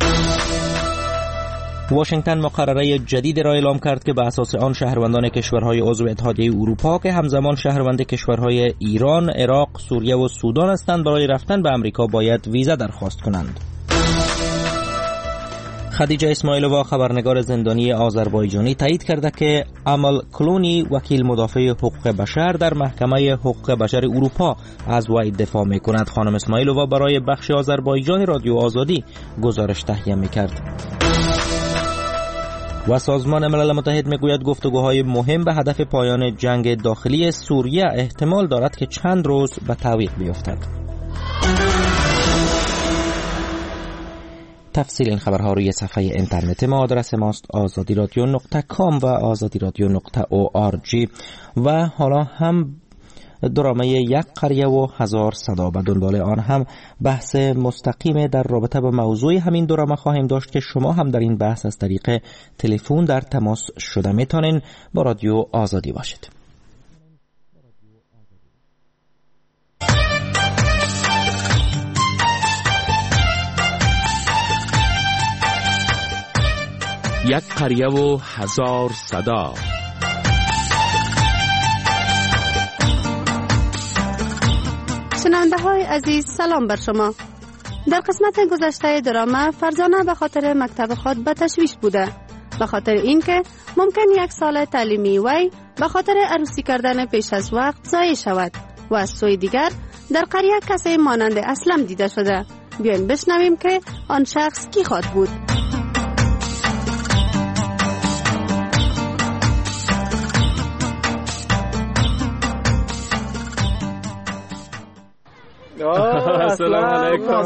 واشنگتن مقرره جدید را اعلام کرد که به اساس آن شهروندان کشورهای عضو اتحادیه اروپا که همزمان شهروند کشورهای ایران، عراق، سوریه و سودان هستند برای رفتن به امریکا باید ویزا درخواست کنند. خدیجه اسماعیلووا خبرنگار زندانی آذربایجانی تایید کرده که امل کلونی وکیل مدافع حقوق بشر در محکمه حقوق بشر اروپا از وی دفاع می‌کند. خانم اسماعیلووا برای بخش آذربایجانی رادیو آزادی گزارش تهیه می‌کرد. و سازمان ملل متحد میگوید گفتگوهای مهم به هدف پایان جنگ داخلی سوریه احتمال دارد که چند روز به تعویق بیفتد. تفصیل این خبرها روی صفحه اینترنت ما، آدرس ماست azadiradio.com و azadiradio.org. و حالا هم درامه یک قریه و هزار صدا به دنبال آن هم بحث مستقیم در رابطه با موضوع همین درامه خواهیم داشت که شما هم در این بحث از طریق تلفن در تماس شده میتونین با رادیو آزادی باشید. یک قریه و هزار صدا. شنونده های عزیز، سلام بر شما. در قسمت گذشته درامه فرزانه به خاطر مکتب خود به تشویش بوده، به خاطر اینکه ممکن یک سال تعلیمی وی به خاطر عروسی کردن پیش از وقت ضایع شود و از سوی دیگر در قریه کسی مانند اسلم دیده شده. بیاین بشنویم که آن شخص کی خواهد بود. السلام علیکم.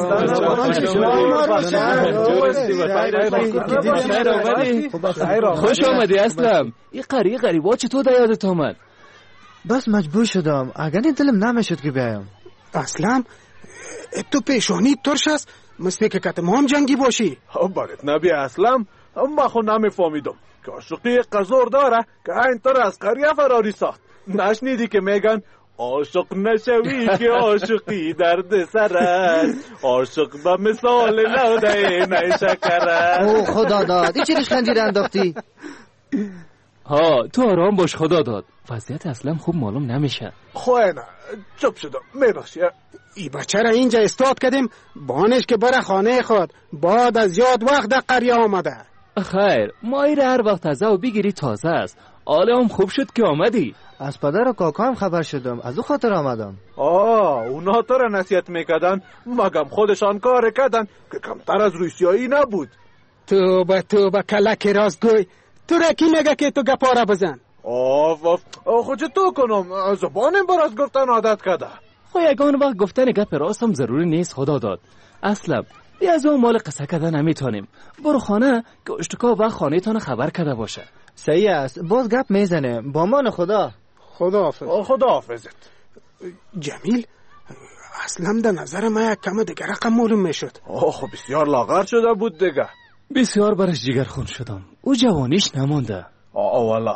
خوش آمدی اسلم. این قریه غریبا چطور در یادت آمد؟ بس مجبور شدم، اگر دلم نمیشد که بیایم. اسلم تو پیشانی ترش است، مثل که کت ما هم جنگی باشی. برات نبی اسلم، اما خو نمیفهمیدم که عاشقی قزور داره که اینطور از قریه فراری ساخت. نشنیدی که میگن عاشق نشوی که عاشقی درد سر است، عاشق به مثال لوده نیشکر است. او خدا داد، این چه ریشخندی انداختی؟ ها تو آرام باش، خدا داد. وضعیت اصلا خوب معلوم نمیشه. خواه چپ شدم میبخشی. ای بچه را اینجا استاد کردیم بانش که بره خانه خود، بعد از یاد وقت در قریه آمده. خیر مایره هر وقت تازه و بگیری تازه است. حالا هم خوب شد که آمدی. از پدر و کاکا هم خبر شدم، از او خاطر آمدم. اونا تو را نصیحت میکردن، مگم خودشان کار کردن که کمتر از روسیایی نبود. تو به کلک راستگوی، تو را کی میگه که تو گپاره بزن؟ خود تو کنم، زبانم بر از گفتن عادت کرده. خو یگان وقت گفتن گپ راست هم ضروری نیست، خدا داد. اصلا بیا از اون مال قصه کردن نمیتونیم. برو خانه که اشتکا و خانه تان خبر کرده باشه. صحیح است، باز گپ میزنه. با مان خدا. خدا حافظت. جمیل اصلا در نظر ما یک کم دیگه رقم معلوم میشد. خب بسیار لاغر شده بود دیگه. بسیار برش جگرخون شدم. او جوانیش نمانده. والا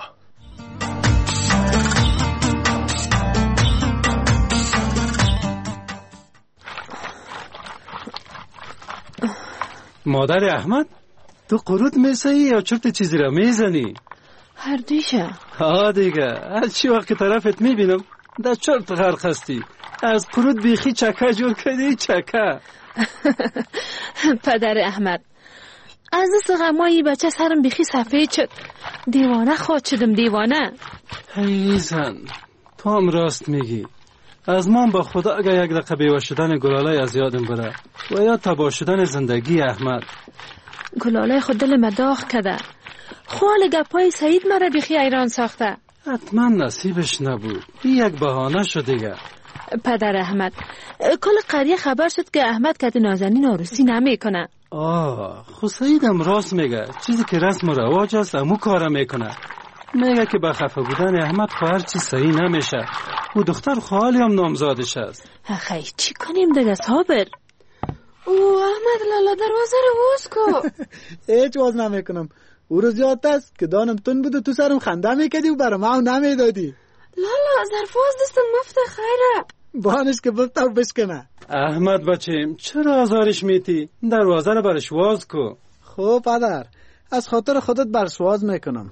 مادر احمد، تو قرود میسایی یا چرت چیزی را میزنی؟ هر دویشه. ها دیگه، از چی وقت طرفت میبینم در چرت غرق هستی. از قرود بیخی چکه جور کردی، چکه. پدر احمد، از دست غمایی بچه سرم بیخی سفید شد. دیوانه خود شدم، دیوانه. ای زن، تو هم راست میگی. از من با خدا اگه یک دقیقه بیوه شدن گلاله از یادم بره و یا تباه شدن زندگی احمد. گلاله خود دل ما داغ کده. خوال گپای سعید مرا بیخی ایران ساخته. حتما نصیبش نبود. یک بهانه شد دیگه. پدر احمد، کل قریه خبر شد که احمد کت نازنین عروسی نمیکنه. خو سعیدم راست میگه. چیزی که رسم و رواج است امو کارا میکنه. میگه که با خفه بودن احمد خو هر چی صحیح نمیشه. او دختر خالی هم نامزادش است. خیلی چی کنیم دیگه صابر؟ او احمد لالا دروازه رو باز کو. هیچ باز نمیکنم. او روز یاد است که دانم تون بود و تو سرم خنده میکردی و برام او نمیدادی. لالا ظرفاز دستم مفته خیره. بانش که بفته و بشکنه. احمد بچیم چرا آزارش میتی؟ دروازه رو برش واز کو. خب پدر، از خاطر خودت برش واز میکنم.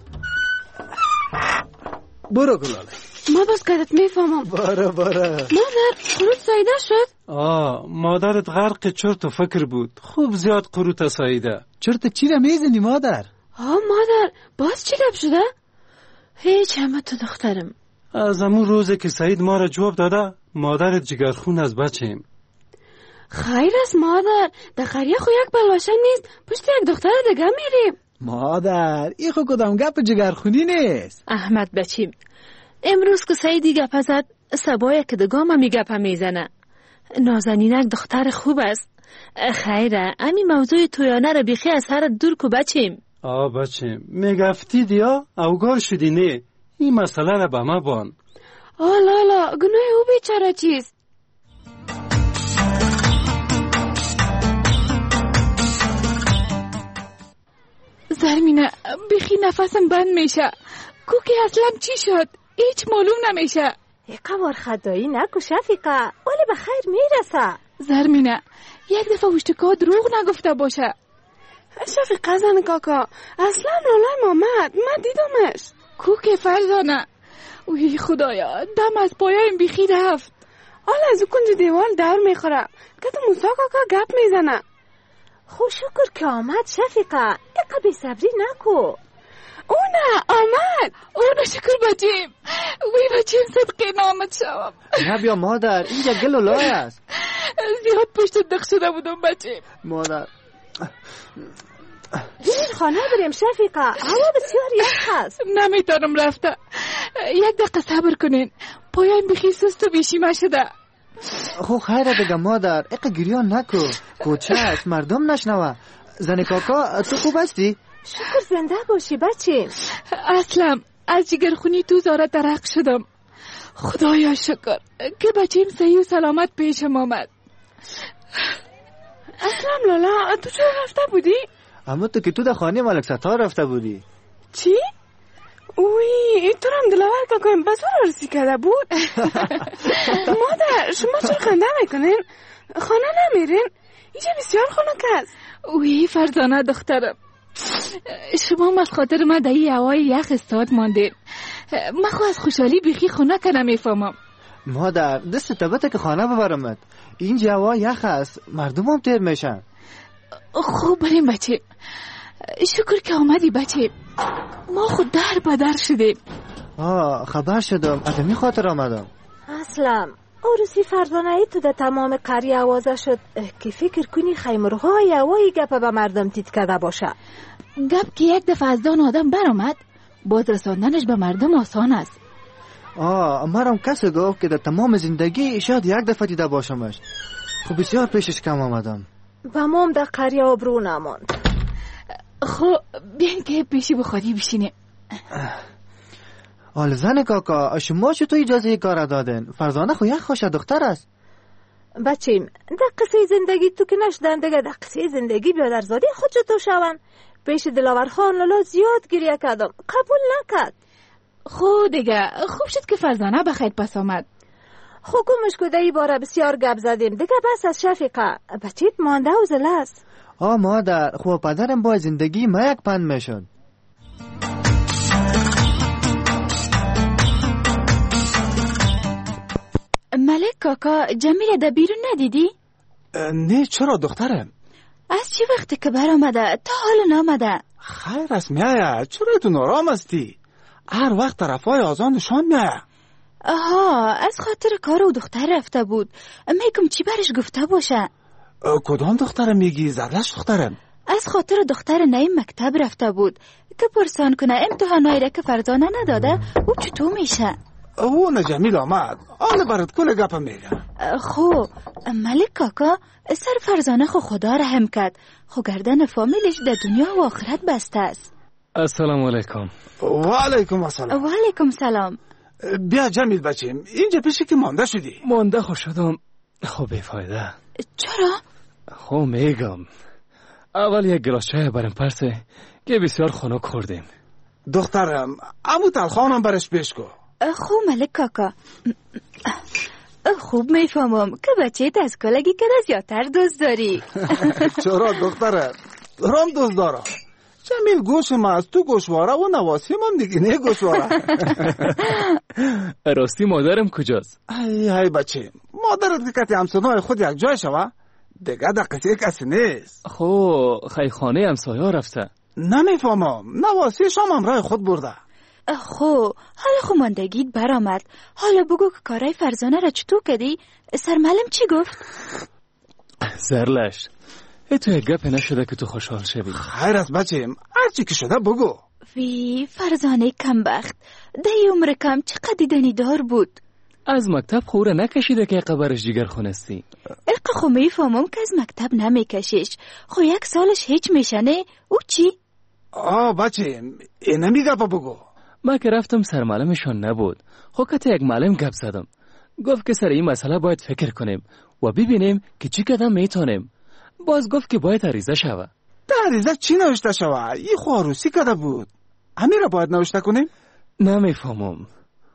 برو گلاله. ما بس کدت میفهمم. برو. مادر، قروت سایده شد؟ مادرت غرق چرت و فکر بود. خوب زیاد قروت سایده. چرت چی را میزنی مادر؟ مادر، باز چی گپ شده؟ هیچ همه تو دخترم. از همون روزی که سعید ما را جواب داده مادرت جگرخون از بچیم. خیر است مادر، در قریه خو یک بلوشن نیست. پشت یک دختر دیگه میریم. مادر، این خو کدام گپ جگرخونی نیست. احمد بچیم، امروز که سعیدی گپ زد سبایه که دگاه ما میگپ میزنه. نازنینک دختر خوب است. خیره، امی موضوع تویانه را بیخی از سر دور کو بچیم. بچیم میگفتی دیا اوگار شدی نه. این مسئله را به ما بان. لالا، گناه او بیچاره چیست؟ زرمینه، بیخی نفسم بند میشه. کوکی اصلم چی شد؟ هیچ معلوم نمیشه. قوار خدایی نکو شفیقه، ولی به خیر میرسه. زرمینه، یک دفعه وشتکا دروغ نگفته باشه. شفیقه زن کاکا، اصلا نولای مامد، من دیدمش. کوکی فرزانه، وی خدایا، دم از پایم بیخی رفت. حالا از او کنج دیوار دور میخوره که تو موسا کاکا گپ میزنه. خو شکر که آمد شفیقه، اقا بی صبری نکو. نه آمد. نه شکر بچیم. وی بچیم صدقه نامد شوم. نه بیا مادر، اینجا گل و لای است. زیاد پشت دق شده بودم بچیم. مادر بریم خانه بریم شفیقه، هوا بسیار یخ است. نمیتونم رفته. یک دقیقه صبر کنین، پایم بخی سست و بیشیمه شده. خو خیره دیگه مادر، اقا گریان نکو. کوچه است، مردم نشنوه. زن کاکا تو خوب هستی؟ شکر زنده باشی بچیم. اصلم از جگرخونی تو زاره درق شدم. خدایا شکر که بچیم صحیح و سلامت پیشم آمد. اصلم لالا، تو چرا رفته بودی؟ اما تو که تو در خانه ملک ستار رفته بودی. چی؟ اوی، تو هم دلاور کاکایم بس رسی کرده بود. مادر، شما چرا خنده میکنین؟ خانه نمیرین؟ اینجا بسیار خنک است. اوی فرزانه دخترم، شما از خاطر ما در این هوای یخ استاد ماندین. من خو از خوشحالی بیخی خنک نمیفهمم. مادر، دست تبته که خانه ببرمت. اینجا هوا یخ است، مردم هم تیر میشن. خوب بریم بچه. شکر که آمدی بچه. ما خود در بدر شدیم. خبر شدم، از می خاطر آمدم. اصلم عروسی فرزانه تو در تمام قریه آوازه شد که فکر کنی خیمرهای هوایی گپ به مردم تیت کرده باشه. گپ که یک دفعه از دان آدم برآمد، باز رساندنش به مردم آسان است. مرام کسی گفت که در تمام زندگی شاید یک دفعه دیده باشمش. خب بسیار پیشش کم آمدم. با مام در قریه آبرو نماند. خب بیاین که پیشی بخوری بشینیم. زن کاکا، شما چطور اجازه کار دادن؟ فرزانه خو یک خوش دختر است. بچیم در قصه زندگی تو که نشدن دیگه در قصه زندگی بیادرزادی خود تو شون. پیش دلاور خان لالا زیاد گریه کردم، قبول نکرد. خود دیگه خوب شد که فرزانه بخیر پس آمد. حکومش کده ای باره بسیار گپ زدیم دیگه، بس از شفیقه بچیت مانده و زله است. مادر خوب پدرم با زندگی ما یک پند میشد. ملک کاکا جمیل ده بیرون ندیدی؟ نه چرا دخترم؟ از چی وقتی که بر آمده تا حالا نامده؟ خیر است میایه، چرا تو نارام هستی؟ هر وقت طرفای آزان نشان میایه. آها از خاطر کار و دختر رفته بود. میگم چی برش گفته باشه؟ کدام دخترم میگی؟ زرلش دخترم؟ از خاطر دختر نیم مکتب رفته بود که پرسان کنه امتحانایی را که فرزانه نداده او چطور میشه؟ او نجمیل آمد، آن برات کل گپم میگه. خو ملک کاکا سر فرزانه خدا رحم کرد، خو گردن فامیلش در دنیا و آخرت بسته است. السلام علیکم. و علیکم السلام. و علیکم سلام. بیا جمیل بچیم، اینجا پیشی که مانده شدی؟ مانده خو شدم، خو بیفایده. چرا؟ خو میگم اول یک گلاس چای برم پرسه که بسیار خنک خوردیم. دخترم امو تلخانم برش پیش کو. خو ملک کاکا خوب میفهمم که بچه از کلگی که زیادتر دوست داری. چرا دخترم؟ دارم دوست دارم. جمیل گوشم از تو گوشواره و نواسیم هم دیگه نه گوشواره. راستی مادرم کجاست؟ ای بچه مادرت که کتی همسنای خود یک جای شوه دیگه در قصه کسی نیست. خو خیخانه همسایه رفته. نمیفهمم، نواسیش هم همراه خود برده. خو حالا خو ماندگیت برآمد، حالا بگو که کارای فرزانه را چطور کردی؟ سرمعلم چی گفت؟ زرلش تو یک گپ نشده که تو خوشحال شوی. خیر است بچیم، هرچی که شده بگو. وی فرزانه کمبخت دی عمر کم چقدر دیدنی دار بود. از مکتب خوره نکشیده که قبرش جگر خونستی. اقا خو میفهمم که از مکتب نمیکشیش، خو یک سالش هیچ میشنه. او چی؟ بچیم این نمیگه بگو. ما که رفتم سرمعلمشان نبود، خو که یک معلم گپ زدم، گفت که سر این مسئله باید فکر کنیم و ببینیم که چی قدم میتونیم. باز گفت که باید عریضه شوه. در عریضه چی نوشته شوه؟ این خو عروسی کده بود، همین را باید نوشته کنیم؟ نمیفهمم.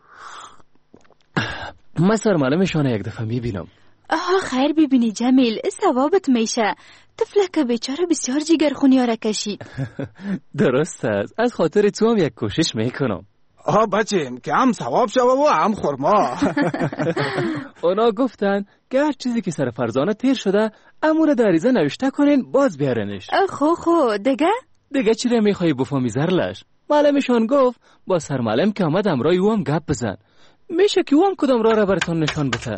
ما سرمعلمشان یک دفعه میبینم. خیر ببینی جمیل، ثوابت میشه. طفلک بیچاره بسیار جگرخونی را کشید. درست است، از خاطر تو هم یک کوشش میکنم. بچیم که هم ثواب شوه و هم خورما. اونا گفتن که هر چیزی که سر فرزانه تیر شده امور در عریضه نوشته کنین باز بیارنش. خو دیگه چی را میخوایی بفهمی زرلش؟ معلمشان گفت با سرمعلم که آمد امرای او هم گپ بزن، میشه که او هم کدام راه را براتون نشان بده.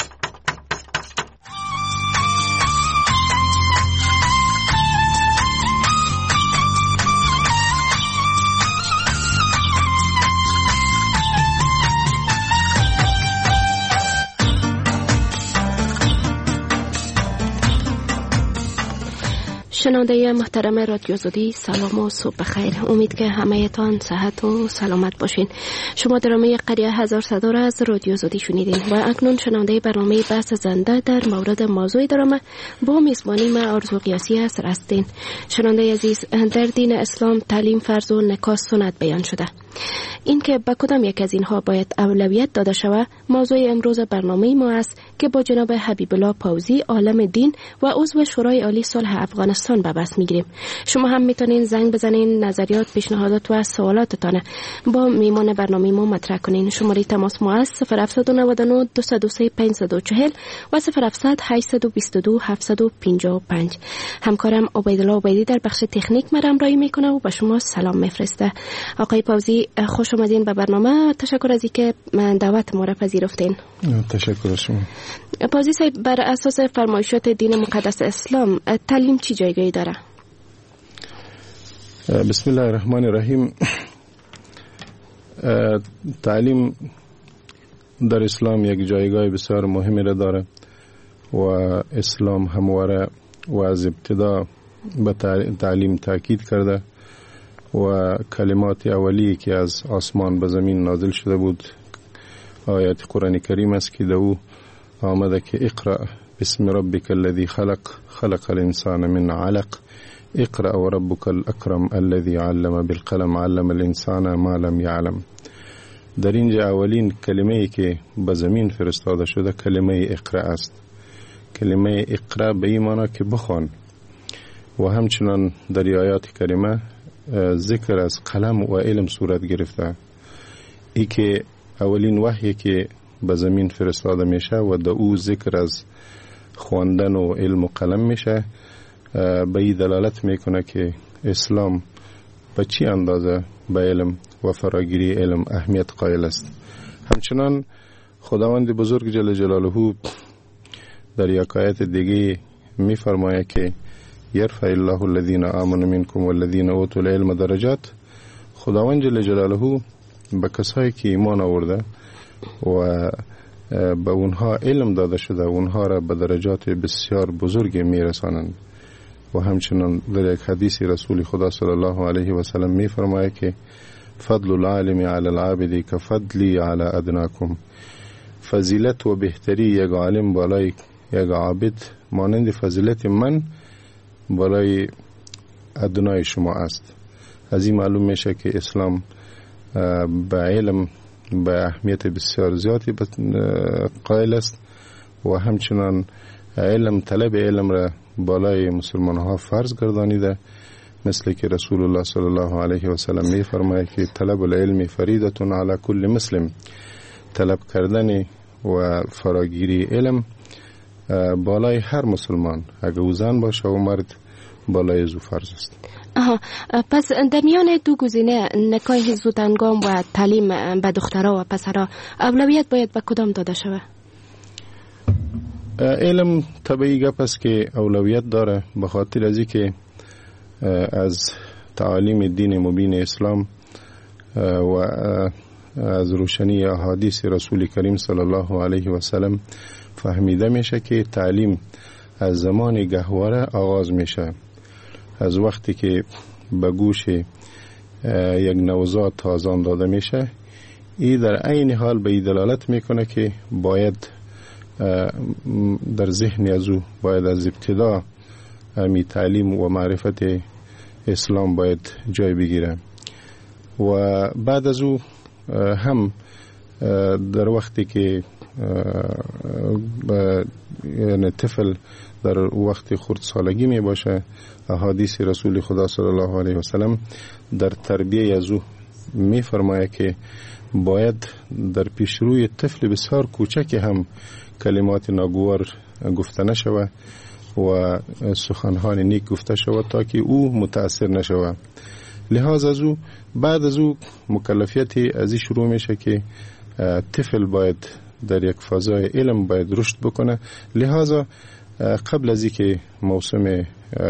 شنونده محترم رادیو آزادی، سلام و صبح بخیر. امید که همه تان صحت و سلامت باشین. شما درامه قریه هزار صدا را از رادیو آزادی شنیدین و اکنون شنونده برنامه بحث زنده در مورد موضوع درامه با میزبانی ما آرزو قیاسی هستین. شنونده عزیز، در دین اسلام تعلیم فرض و نکاح سنت بیان شده. این که به کدام یک از اینها باید اولویت داده شود موضوع امروز برنامه ما است که با جناب حبیب الله پاوزی عالم دین و عضو شورای عالی صلح افغانستان به بحث میگیریم. شما هم میتونین زنگ بزنین، نظریات، پیشنهادات و سوالاتتان با میمان برنامه ما مطرح کنین. شماره تماس ما است 0799 203 540 و 0700 822 755. همکارم عبیدالله عبیدی در بخش تکنیک مرا همراهی میکنه و به شما سلام میفرسته. آقای پاوزی خوش آمدین به برنامه. تشکر از اینکه دعوت ما را پذیرفتین. تشکر از شما. پاوزی صاحب، بر اساس فرمایشات دین مقدس اسلام تعلیم چی جایگاهی داره؟ بسم الله الرحمن الرحیم. تعلیم در اسلام یک جایگاه بسیار مهمی را داره و اسلام همواره و از ابتدا به تعلیم تاکید کرده و کلمات اولیه که از آسمان به زمین نازل شده بود آیات قرآن کریم است که در او آمده که اقرأ بسم ربك الذي خلق الانسان من علق اقرأ وربك الاکرم الذي علم بالقلم علم الانسان ما لم يعلم. در اینجا اولین کلمه‌ای که به زمین فرستاده شده کلمه اقرأ است. کلمه اقرأ به این معنی که بخوان و همچنان در آیات کریمه ذکر از قلم و علم صورت گرفته. ای که اولین وحی که به زمین فرستاده میشه و در او ذکر از خواندن و علم و قلم میشه، به این دلالت میکنه که اسلام به چی اندازه به علم و فراگیری علم اهمیت قائل است. همچنان خداوند بزرگ جل جلاله در یک آیت دیگه میفرماید که یرفع الله الذین آمنوا منکم والذین اوتوا العلم درجات. خداوند جل جلاله به کسایی که ایمان آورده و به اونها علم داده شده اونها را به درجات بسیار بزرگ میرسانند. و همچنان در یک حدیث رسول خدا صلی الله علیه و سلم میفرماید که فضل العالم علی العابد کفضلی علی ادناکم. فضیلت و بهتری یک عالم بالای یک عابد مانند فضیلت من بالای ادنای شما است. از این معلوم میشه که اسلام به علم به اهمیت بسیار زیادی قائل است و همچنان طلب علم را بالای مسلمان ها فرض گردانیده، مثل که رسول الله صلی الله علیه و سلم می فرماید که طلب العلم فریضة علی کل مسلم. طلب کردن و فراگیری علم بالای هر مسلمان، اگر او زن باشه و مرد، بالای زو فرض است. پس در میان دو گزینه نکاح زودهنگام و تعلیم به دخترها و پسرها اولویت باید به کدام داده شود؟ علم طبیعی گپ است که اولویت داره، به خاطر از اینکه از تعالیم دین مبین اسلام و از روشنی احادیث رسول کریم صلی الله علیه و سلم فهمیده میشه که تعلیم از زمان گهواره آغاز میشه. از وقتی که به گوش یک نوزاد تازان داده میشه، این در عین حال به دلالت میکنه که باید در ذهن از او باید از ابتدا می تعلیم و معرفت اسلام باید جای بگیره و بعد از او هم در وقتی که یعنی طفل در وقت خردسالگی می باشه، احادیث رسول خدا صلی الله علیه و سلم در تربیه از او می فرماید که باید در پیشروی طفل بسیار کوچک هم کلمات ناگوار گفته نشوه و سخنان نیک گفته شود تا که او متاثر نشود. لحاظ از او بعد از او مکلفیتی از این شروع میشه که طفل باید در یک فضای علم باید رشد بکنه. لحاظا قبل از اینکه موسم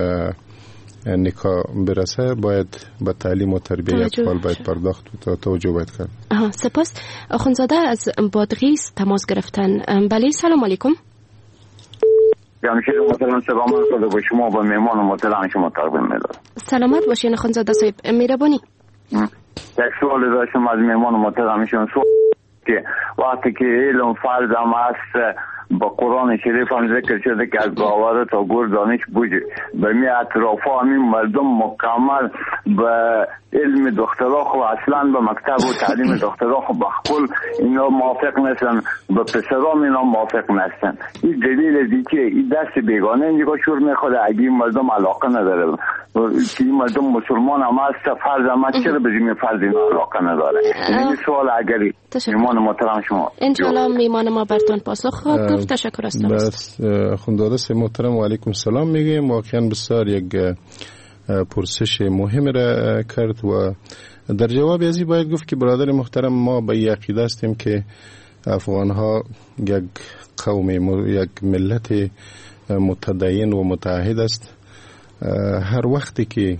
نکاح برسه باید به تعلیم و تربیه اطفال باید پرداخت و توجه باید کرد. سپاس. آخوندزاده از بادغیس تماس گرفتن. بله، سلام علیکم. جمشید محترم سلام علیکم به شما و مهمان محترم شما تقدیم می‌دارم. سلامت باشین آخوندزاده صاحب. مهربانی. یک سوال داشتم از مهمان محترمشون، که وقتی که علم فرض هم است با قرآن شریف هم ذکر شده که از گاوره تا گور دانش بوجه، به می اطراف همین مردم مکمل به علم دکترا خو اصلا به مکتب و تعلیم دکترا خو بخل اینا موافق نیستن، به پسرام اینا موافق نیستن. این دلیل دی که این دست بیگانه اینجا شور میخواد اگه این مردم علاقه نداره که این مردم مسلمان هم هست فرض هم هست، چرا به این فرض اینا علاقه نداره؟ این سوال اگری میمان محترم شما انشالله میمان ما برتون پاسخ خواهد گفت. تشکر است. بس خونداده محترم و علیکم سلام میگیم. واقعا بسیار یک پرسش مهم را کرد و در جواب ازی باید گفت که برادر محترم ما به این عقیده هستیم که افغان ها یک قوم یک ملت متدین و متعهد است. هر وقتی که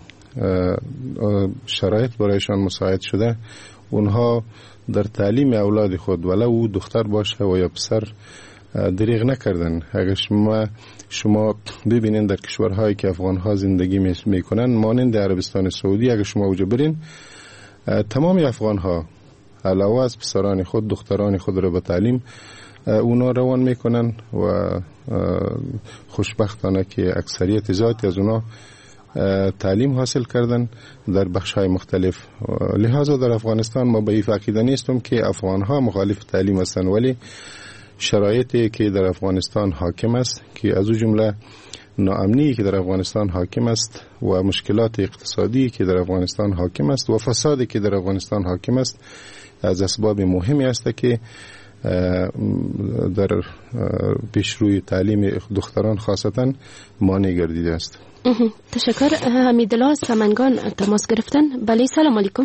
شرایط برایشان مساعد شده اونها در تعلیم اولاد خود ولو دختر باشه و یا پسر دریغ نکردن. اگر شما ببینین در کشورهایی که افغانها زندگی میکنن مانند عربستان سعودی، اگر شما اوجا برین تمام افغانها علاوه از پسران خود دختران خود را به تعلیم اونا روان میکنن و خوشبختانه که اکثریت زیادی از اونا تعلیم حاصل کردن در بخش‌های مختلف. لذا در افغانستان ما به این عقیده نیستم که افغان‌ها مخالف تعلیم هستند، ولی شرایطی که در افغانستان حاکم است که از او جمله ناامنی که در افغانستان حاکم است و مشکلات اقتصادی که در افغانستان حاکم است و فسادی که در افغانستان حاکم است از اسباب مهمی است که در پیشروی تعلیم دختران خاصتا مانع گردیده است. تشکر. حمیدالله از سمنگان تماس گرفتن. بله سلام علیکم.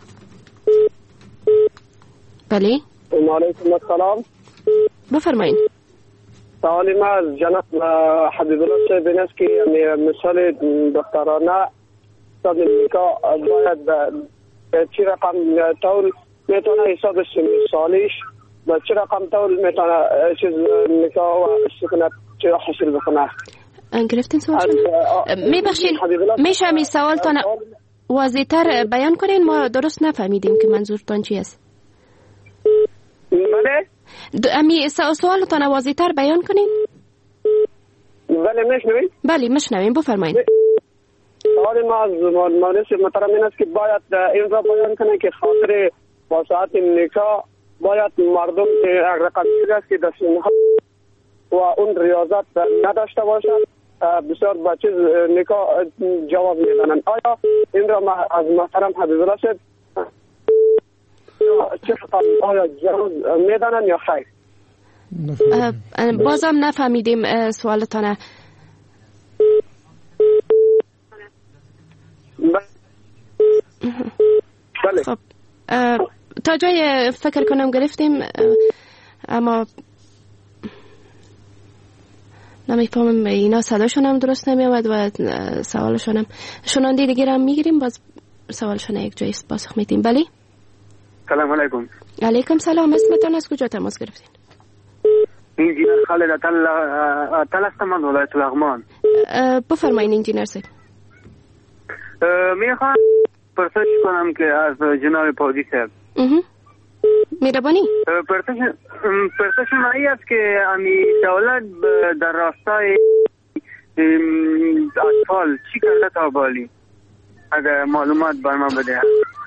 بله علیکم السلام. بفرمایید. سوال ما از جناب حبیب الله صاحب این است که مثال دخترانه صد نکاح باید به چی رقم طول میتونه حساب سالیش به چی رقم طول میتونه چیز نکاح و سکنت چی حاصل بکنه؟ گرفتین سوال میبخشید میشه می سوالتان واضح‌تر بیان کنین؟ ما درست نفهمیدیم که منظورتان چی است. بله امی سوالتان واضح‌تر بیان کنین. بله میشنوید؟ بله میشنویم بفرمایید. سوال ما از مهندس محترم این است که باید این را بیان کنه که خاطر وساعت نکاح باید مردم رقم است که دستونها و اون ریاضت نداشته باشد بسیار با چیز نکاح جواب میدنن. آیا این را از محترم حبیب الله صاحب آیا جواب میدنن یا خیر؟ بازم نفهمیدیم سوالتانه. بله. خب تا جای فکر کنم گرفتیم اما نمیفهمم اینا صداشون هم درست نمیامد و سوالشون هم شنونده دیگه هم میگیریم باز سوالشون یک جایی پاسخ میدیم. بله سلام علیکم. علیکم سلام. اسمتون از کجا تماس گرفتین؟ انجینر خالد اتل هستم من ولایت لغمان. بفرمایید انجینر صاحب. میخوام پرسش کنم که از جناب پادی صاحب میربانی پرسش من است که امی دولت در راستای اطفال چی کرده تا بالی اگر معلومات بر من بده.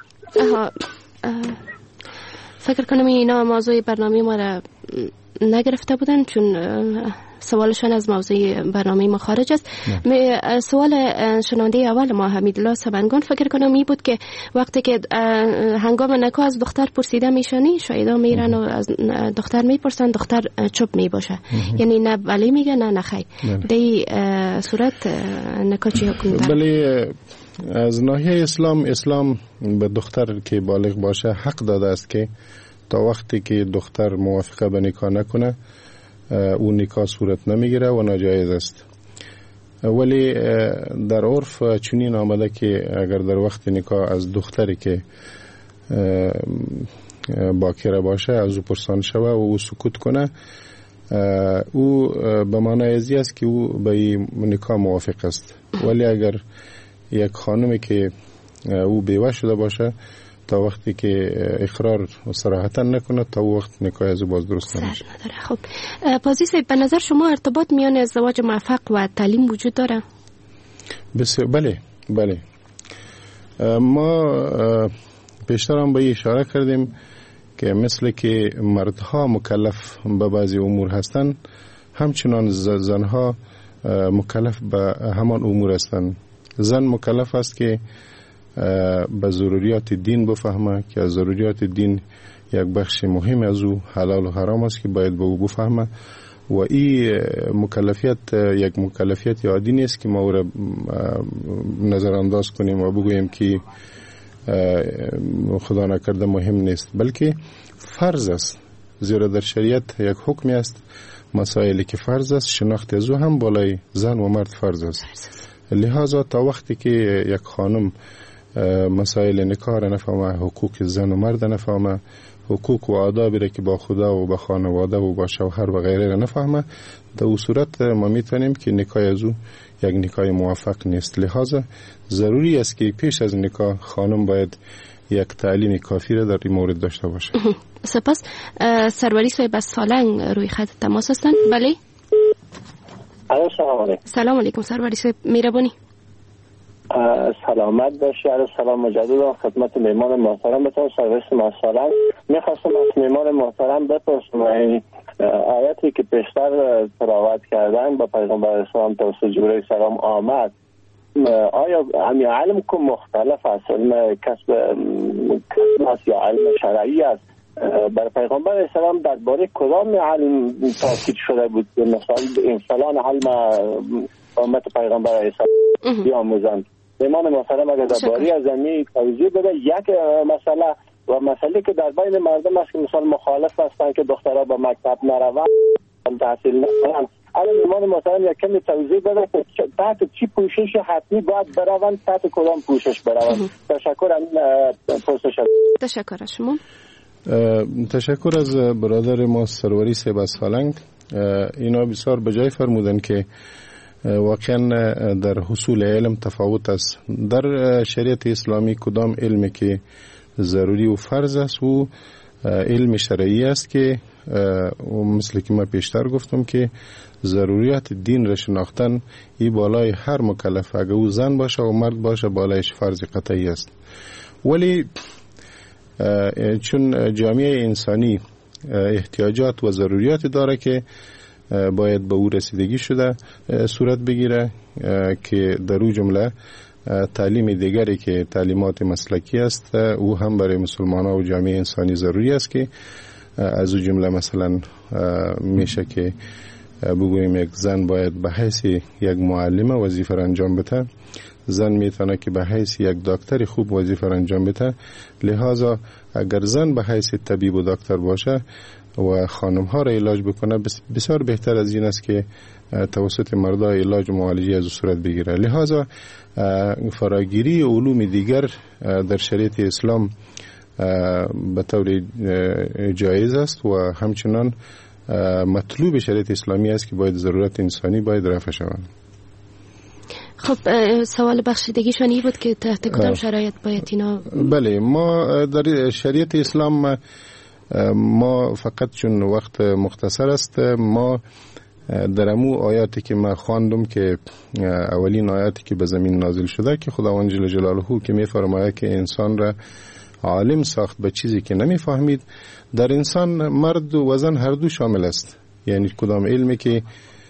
فکر کنم اینا موضوع برنامه ما را نگرفته بودن چون سوالشان از موضوع برنامه ما خارج است. سوال شنونده اول ما حمیدالله سمنگان فکر کنم می بود که وقتی که هنگام نکاح از دختر پرسیده میشنی شایدا میرن و از دختر میپرسن دختر چوب میباشه یعنی نه بله میگه نه نخی دی صورت نکاح چی حکم داره؟ بله از ناحیه اسلام به دختر که بالغ باشه حق داده است که تا وقتی که دختر موافقه به نکاح نکنه اون نکاح صورت نمیگیره و ناجایز است. ولی در عرف چنین آمده که اگر در وقت نکاح از دختری که باکره باشه از او پرسان شوه و او سکوت کنه او به معنای ازی است که او به نکاح موافق است. ولی اگر یک خانمی که او بیوه شده باشه تا وقتی که اقرار و صراحتا نکنه تا وقت نکاح از باز درست نمیشه. خب پازی صاحب به نظر شما ارتباط میان ازدواج موفق و تعلیم وجود داره؟ بله ما پیشتر هم به اشاره کردیم که مثل که مردها مکلف به بعضی امور هستند همچنان زنها مکلف به همان امور هستند. زن مکلف است که به ضروریات دین بفهمه که از ضروریات دین یک بخش مهم از او حلال و حرام است که باید به او بفهمه و این مکلفیت یک مکلفیت عادی نیست که ما او را نظر انداز کنیم و بگوییم که خدا نکرده مهم نیست، بلکه فرض است. زیرا در شریعت یک حکمی است مسائلی که فرض است شناخت از او هم بالای زن و مرد فرض است. لذا تا وقتی که یک خانم مسائل نکاح را نفهمه، حقوق زن و مرد نفهمه، حقوق و آدابی را که با خدا و با خانواده و با شوهر و غیره را نفهمه، در اون صورت ما میتونیم که نکاح از او یک نکاح موفق نیست. لذا ضروری است که پیش از نکاح خانم باید یک تعلیم کافی را در این مورد داشته باشه. سپاس. سروری صاحب از سالنگ روی خط تماس هستند. بله. سلام علیکم. سلام علیکم سروری صاحب، مهربانی. سلامت باشی. سلام مجدد خدمت میمان محترم بتون سرویس ما سالنگ. میخواستم از میمان محترم بپرسم آیاتی که پیشتر تلاوت کردن با پیغمبر اسلام توسط جبرئیل سلام آمد، آیا همین علم که مختلف است، علم کسب است یا علم شرعی است؟ بر پیغمبر اسلام درباره کدام علم تاکید شده بود؟ مثلا این فلان علم امت پیغمبر اسلام بیاموزند. ایمان محترم اگر درباره از زمین توضیح بده. یک مسئله و مسئله که در بین مردم است که مثلا مخالف هستند که دخترها به مکتب نروند، تحصیل نکنند. الان ایمان محترم یک کمی توضیح بده که تحت چی پوشش حتمی باید بروند، تحت کدام پوشش بروند. تشکر. تشکر از شما. تشکر از برادر ما سروری صاحب از سالنگ. اینا بسیار بجای فرمودن که واقعا در حصول علم تفاوت است. در شریعت اسلامی کدام علمی که ضروری و فرض است و علم شرعی است که مثل که ما پیشتر گفتم که ضروریات دین را شناختن ای بالای هر مکلف، اگر او زن باشه و مرد باشه بالایش فرض قطعی است. ولی چون جامعه انسانی احتیاجات و ضروریات داره که باید به او رسیدگی شده صورت بگیره که در او جمله تعلیم دیگری که تعلیمات مسلکی است او هم برای مسلمانان و جامعه انسانی ضروری است که از او جمله مثلا میشه که بگوییم یک زن باید به حیث یک معلمه وظیفه را انجام بده، زن میتونه که به حیث یک دکتر خوب وظیفه را انجام بده. لحاظا اگر زن به حیث طبیب و دکتر باشه و خانم ها را علاج بکنه بسیار بهتر از این است که توسط مردا علاج و معالجه از صورت بگیره. لحاظا فراگیری علوم دیگر در شریعت اسلام به طور جایز است و همچنان مطلوب شریعت اسلامی است که باید ضرورت انسانی باید رفع شود. خب سوال بخشیدگیشون بود که تحت کدام شرایط باید اینا؟ بله، ما در شریعت اسلام ما فقط چون وقت مختصر است ما در امو آیاتی که ما خواندم که اولین آیاتی که به زمین نازل شده که خداوند جل جلاله که می‌فرماید که انسان را عالم ساخت به چیزی که نمی‌فهمید، در انسان مرد و زن هر دو شامل است. یعنی کدام علمی که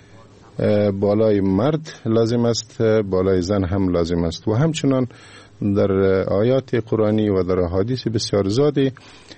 بالای مرد لازم است بالای زن هم لازم است. و همچنان در آیات قرآنی و در احادیث بسیار زیادی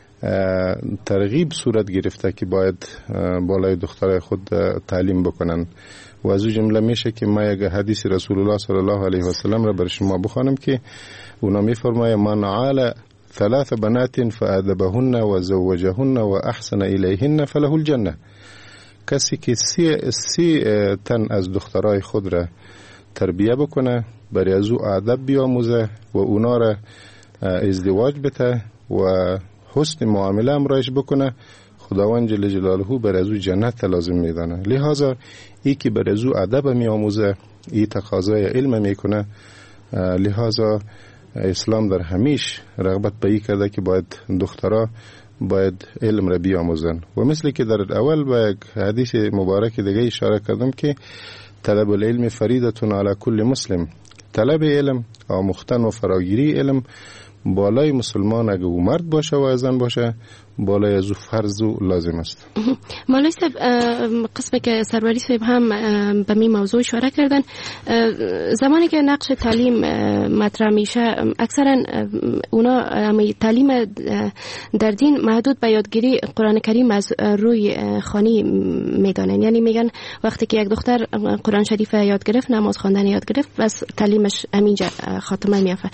ترغیب صورت گرفته که باید بالای دخترای خود تعلیم بکنن و از او جمله میشه که ما یک حدیث رسول الله صلی الله علیه و سلم را بر شما بخوانم که اونا میفرماید من عال 3 بنات فادبهن و زوجهن و احسن الیهن فله الجنه. کسی که سی تن از دخترای خود را تربیه بکنه، برای از او ادب بیاموزه و اونا را ازدواج بده و حسن معامله امرایش بکنه، خداوند جل جلاله بر از او جنت لازم میدانه. لحاظا ای که بر از او ادب میاموزه ای تقاضای علم میکنه. لحاظا اسلام در همیش رغبت به ای کرده که باید دخترها باید علم را بیاموزن و مثل که در اول با یک حدیث مبارک دیگه اشاره کردم که طلب العلم فریضة علی کل مسلم، طلب علم آموختن و فراگیری علم بالای مسلمان اگه او مرد باشه و زن باشه بالای از او فرض و لازم است. مولوی صاحب قسمی که سروری صاحب هم به می موضوع اشاره کردن، زمانی که نقش تعلیم مطرح میشه اکثرا اونا تعلیم در دین محدود به یادگیری قرآن کریم از روی خانی میدانن. یعنی میگن وقتی که یک دختر قرآن شریف یاد گرفت، نماز خواندن یاد گرفت، بس تعلیمش همینجا خاتمه میافته.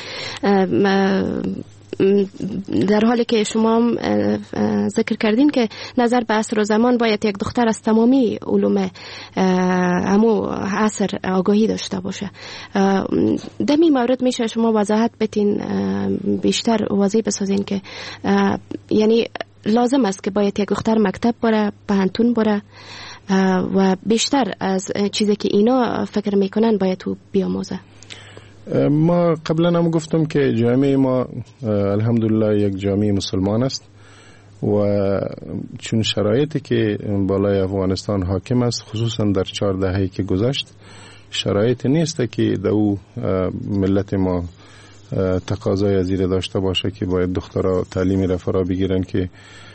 در حالی که شما ذکر کردین که نظر به عصر و زمان باید یک دختر از تمامی علوم همو عصر آگاهی داشته باشه. دمی مورد میشه شما وضاحت بتین بیشتر واضح بسازین که یعنی لازم است که باید یک دختر مکتب بره، پانتون بره و بیشتر از چیزی که اینا فکر میکنن باید تو بیاموزه. ما قبلا هم گفتم که جامعه ما الحمدلله یک جامعه مسلمان است و چون شرایطی که بالای افغانستان حاکم است خصوصا در 4 دهه‌ای که گذشت شرایط نیست که دو ملت ما تقاضای زیر داشته باشه که باید دخترها تعلیمی را فرا بگیرن که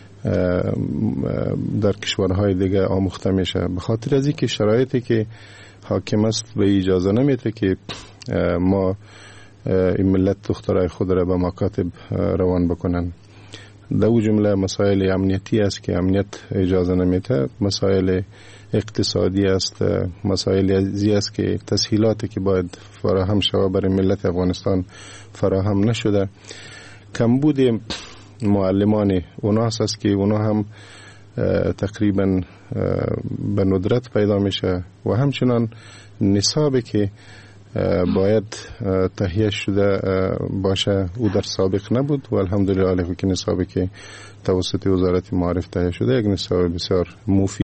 در کشورهای دیگه آموخته میشه. به خاطر از اینکه شرایطی که حاکم است به اجازه نمیده که ما این ملت دخترای خود را به مکاتب روان بکنن. دو جمله مسائل امنیتی است که امنیت اجازه نمیده، مسائل اقتصادی است، مسائل ازی است که تسهیلاتی که باید فراهم شود برای ملت افغانستان فراهم نشده. کمبود معلمان اوناس است که اونا هم تقریبا به ندرت پیدا میشه و همچنان نصابی که باید تهیه شده باشه او در سابق نبود و الحمدلله علیه که نصابی که توسط وزارت معارف تهیه شده یک نصاب بسیار مفید